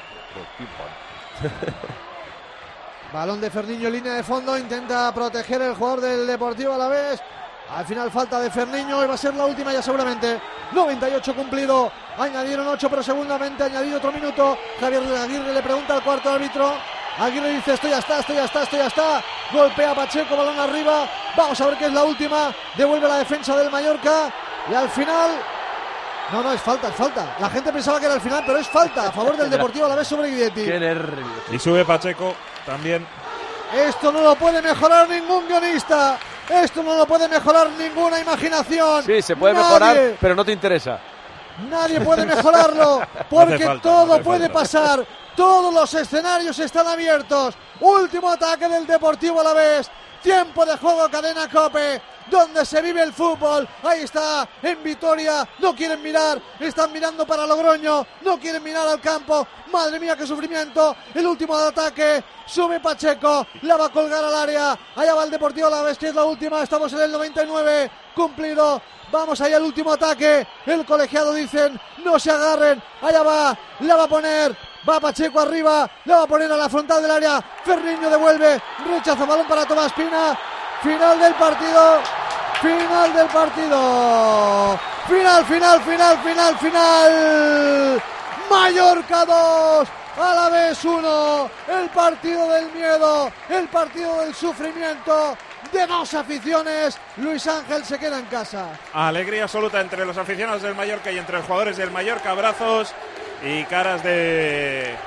Balón de Ferniño en línea de fondo, intenta proteger el jugador del Deportivo Alavés. Al final falta de Ferniño y va a ser la última ya seguramente. noventa y ocho cumplido, añadieron ocho, pero segundamente añadido otro minuto. Javier Aguirre le pregunta al cuarto árbitro. Aguirre dice esto ya está, esto ya está, esto ya está. Golpea a Pacheco, balón arriba. Vamos a ver qué es la última. Devuelve la defensa del Mallorca y al final... No, no, es falta, es falta. La gente pensaba que era el final, pero es falta a favor del Deportivo Alavés sobre Guidetti. Qué nervios. Y sube Pacheco también. Esto no lo puede mejorar ningún guionista. Esto no lo puede mejorar ninguna imaginación. Sí, se puede Nadie, mejorar, pero no te interesa. Nadie puede mejorarlo porque hace falta, todo no hace puede falta. pasar. Todos los escenarios están abiertos. Último ataque del Deportivo Alavés. Tiempo de juego, cadena COPE, donde se vive el fútbol. Ahí está, en Vitoria. No quieren mirar, están mirando para Logroño. No quieren mirar al campo. Madre mía, qué sufrimiento. El último ataque. Sube Pacheco, la va a colgar al área. Allá va el Deportivo Alavés, que es la última. Estamos en el noventa y nueve. Cumplido. Vamos allá al último ataque. El colegiado dicen, no se agarren. Allá va, la va a poner. Va Pacheco arriba, la va a poner a la frontal del área. Ferniño devuelve, rechaza balón para Tomás Pina. Final del partido. Final del partido. Final, final, final, final, final. Mallorca dos, Alavés uno. El partido del miedo, el partido del sufrimiento de dos aficiones. Luis Ángel se queda en casa. Alegría absoluta entre los aficionados del Mallorca y entre los jugadores del Mallorca. Abrazos y caras de,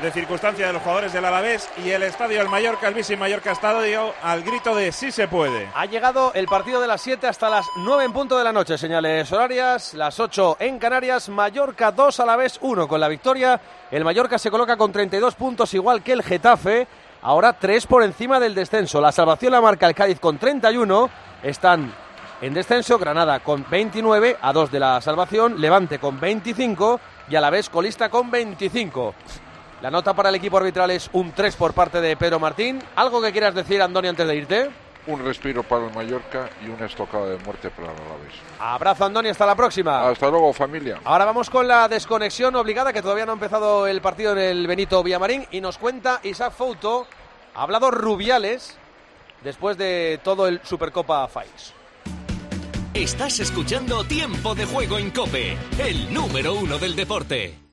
de circunstancia de los jugadores del Alavés y el estadio del Mallorca, el Vichy Mallorca Estadio, al grito de sí se puede. Ha llegado el partido de las siete hasta las nueve en punto de la noche, señales horarias, las ocho en Canarias, Mallorca dos, Alavés uno. Con la victoria, el Mallorca se coloca con treinta y dos puntos, igual que el Getafe, ahora tres por encima del descenso. La salvación la marca el Cádiz con treinta y uno, están en descenso Granada con veintinueve, a dos de la salvación, Levante con veinticinco y Alavés colista con veinticinco. La nota para el equipo arbitral es un tres por parte de Pedro Martín. ¿Algo que quieras decir, Andoni, antes de irte? Un respiro para el Mallorca y una estocada de muerte para el Alavés. Abrazo, Andoni, hasta la próxima. Hasta luego, familia. Ahora vamos con la desconexión obligada, que todavía no ha empezado el partido en el Benito Villamarín, y nos cuenta Isaac Fouto. Ha hablado Rubiales después de todo el Supercopa Faix. Estás escuchando Tiempo de Juego en COPE, el número uno del deporte.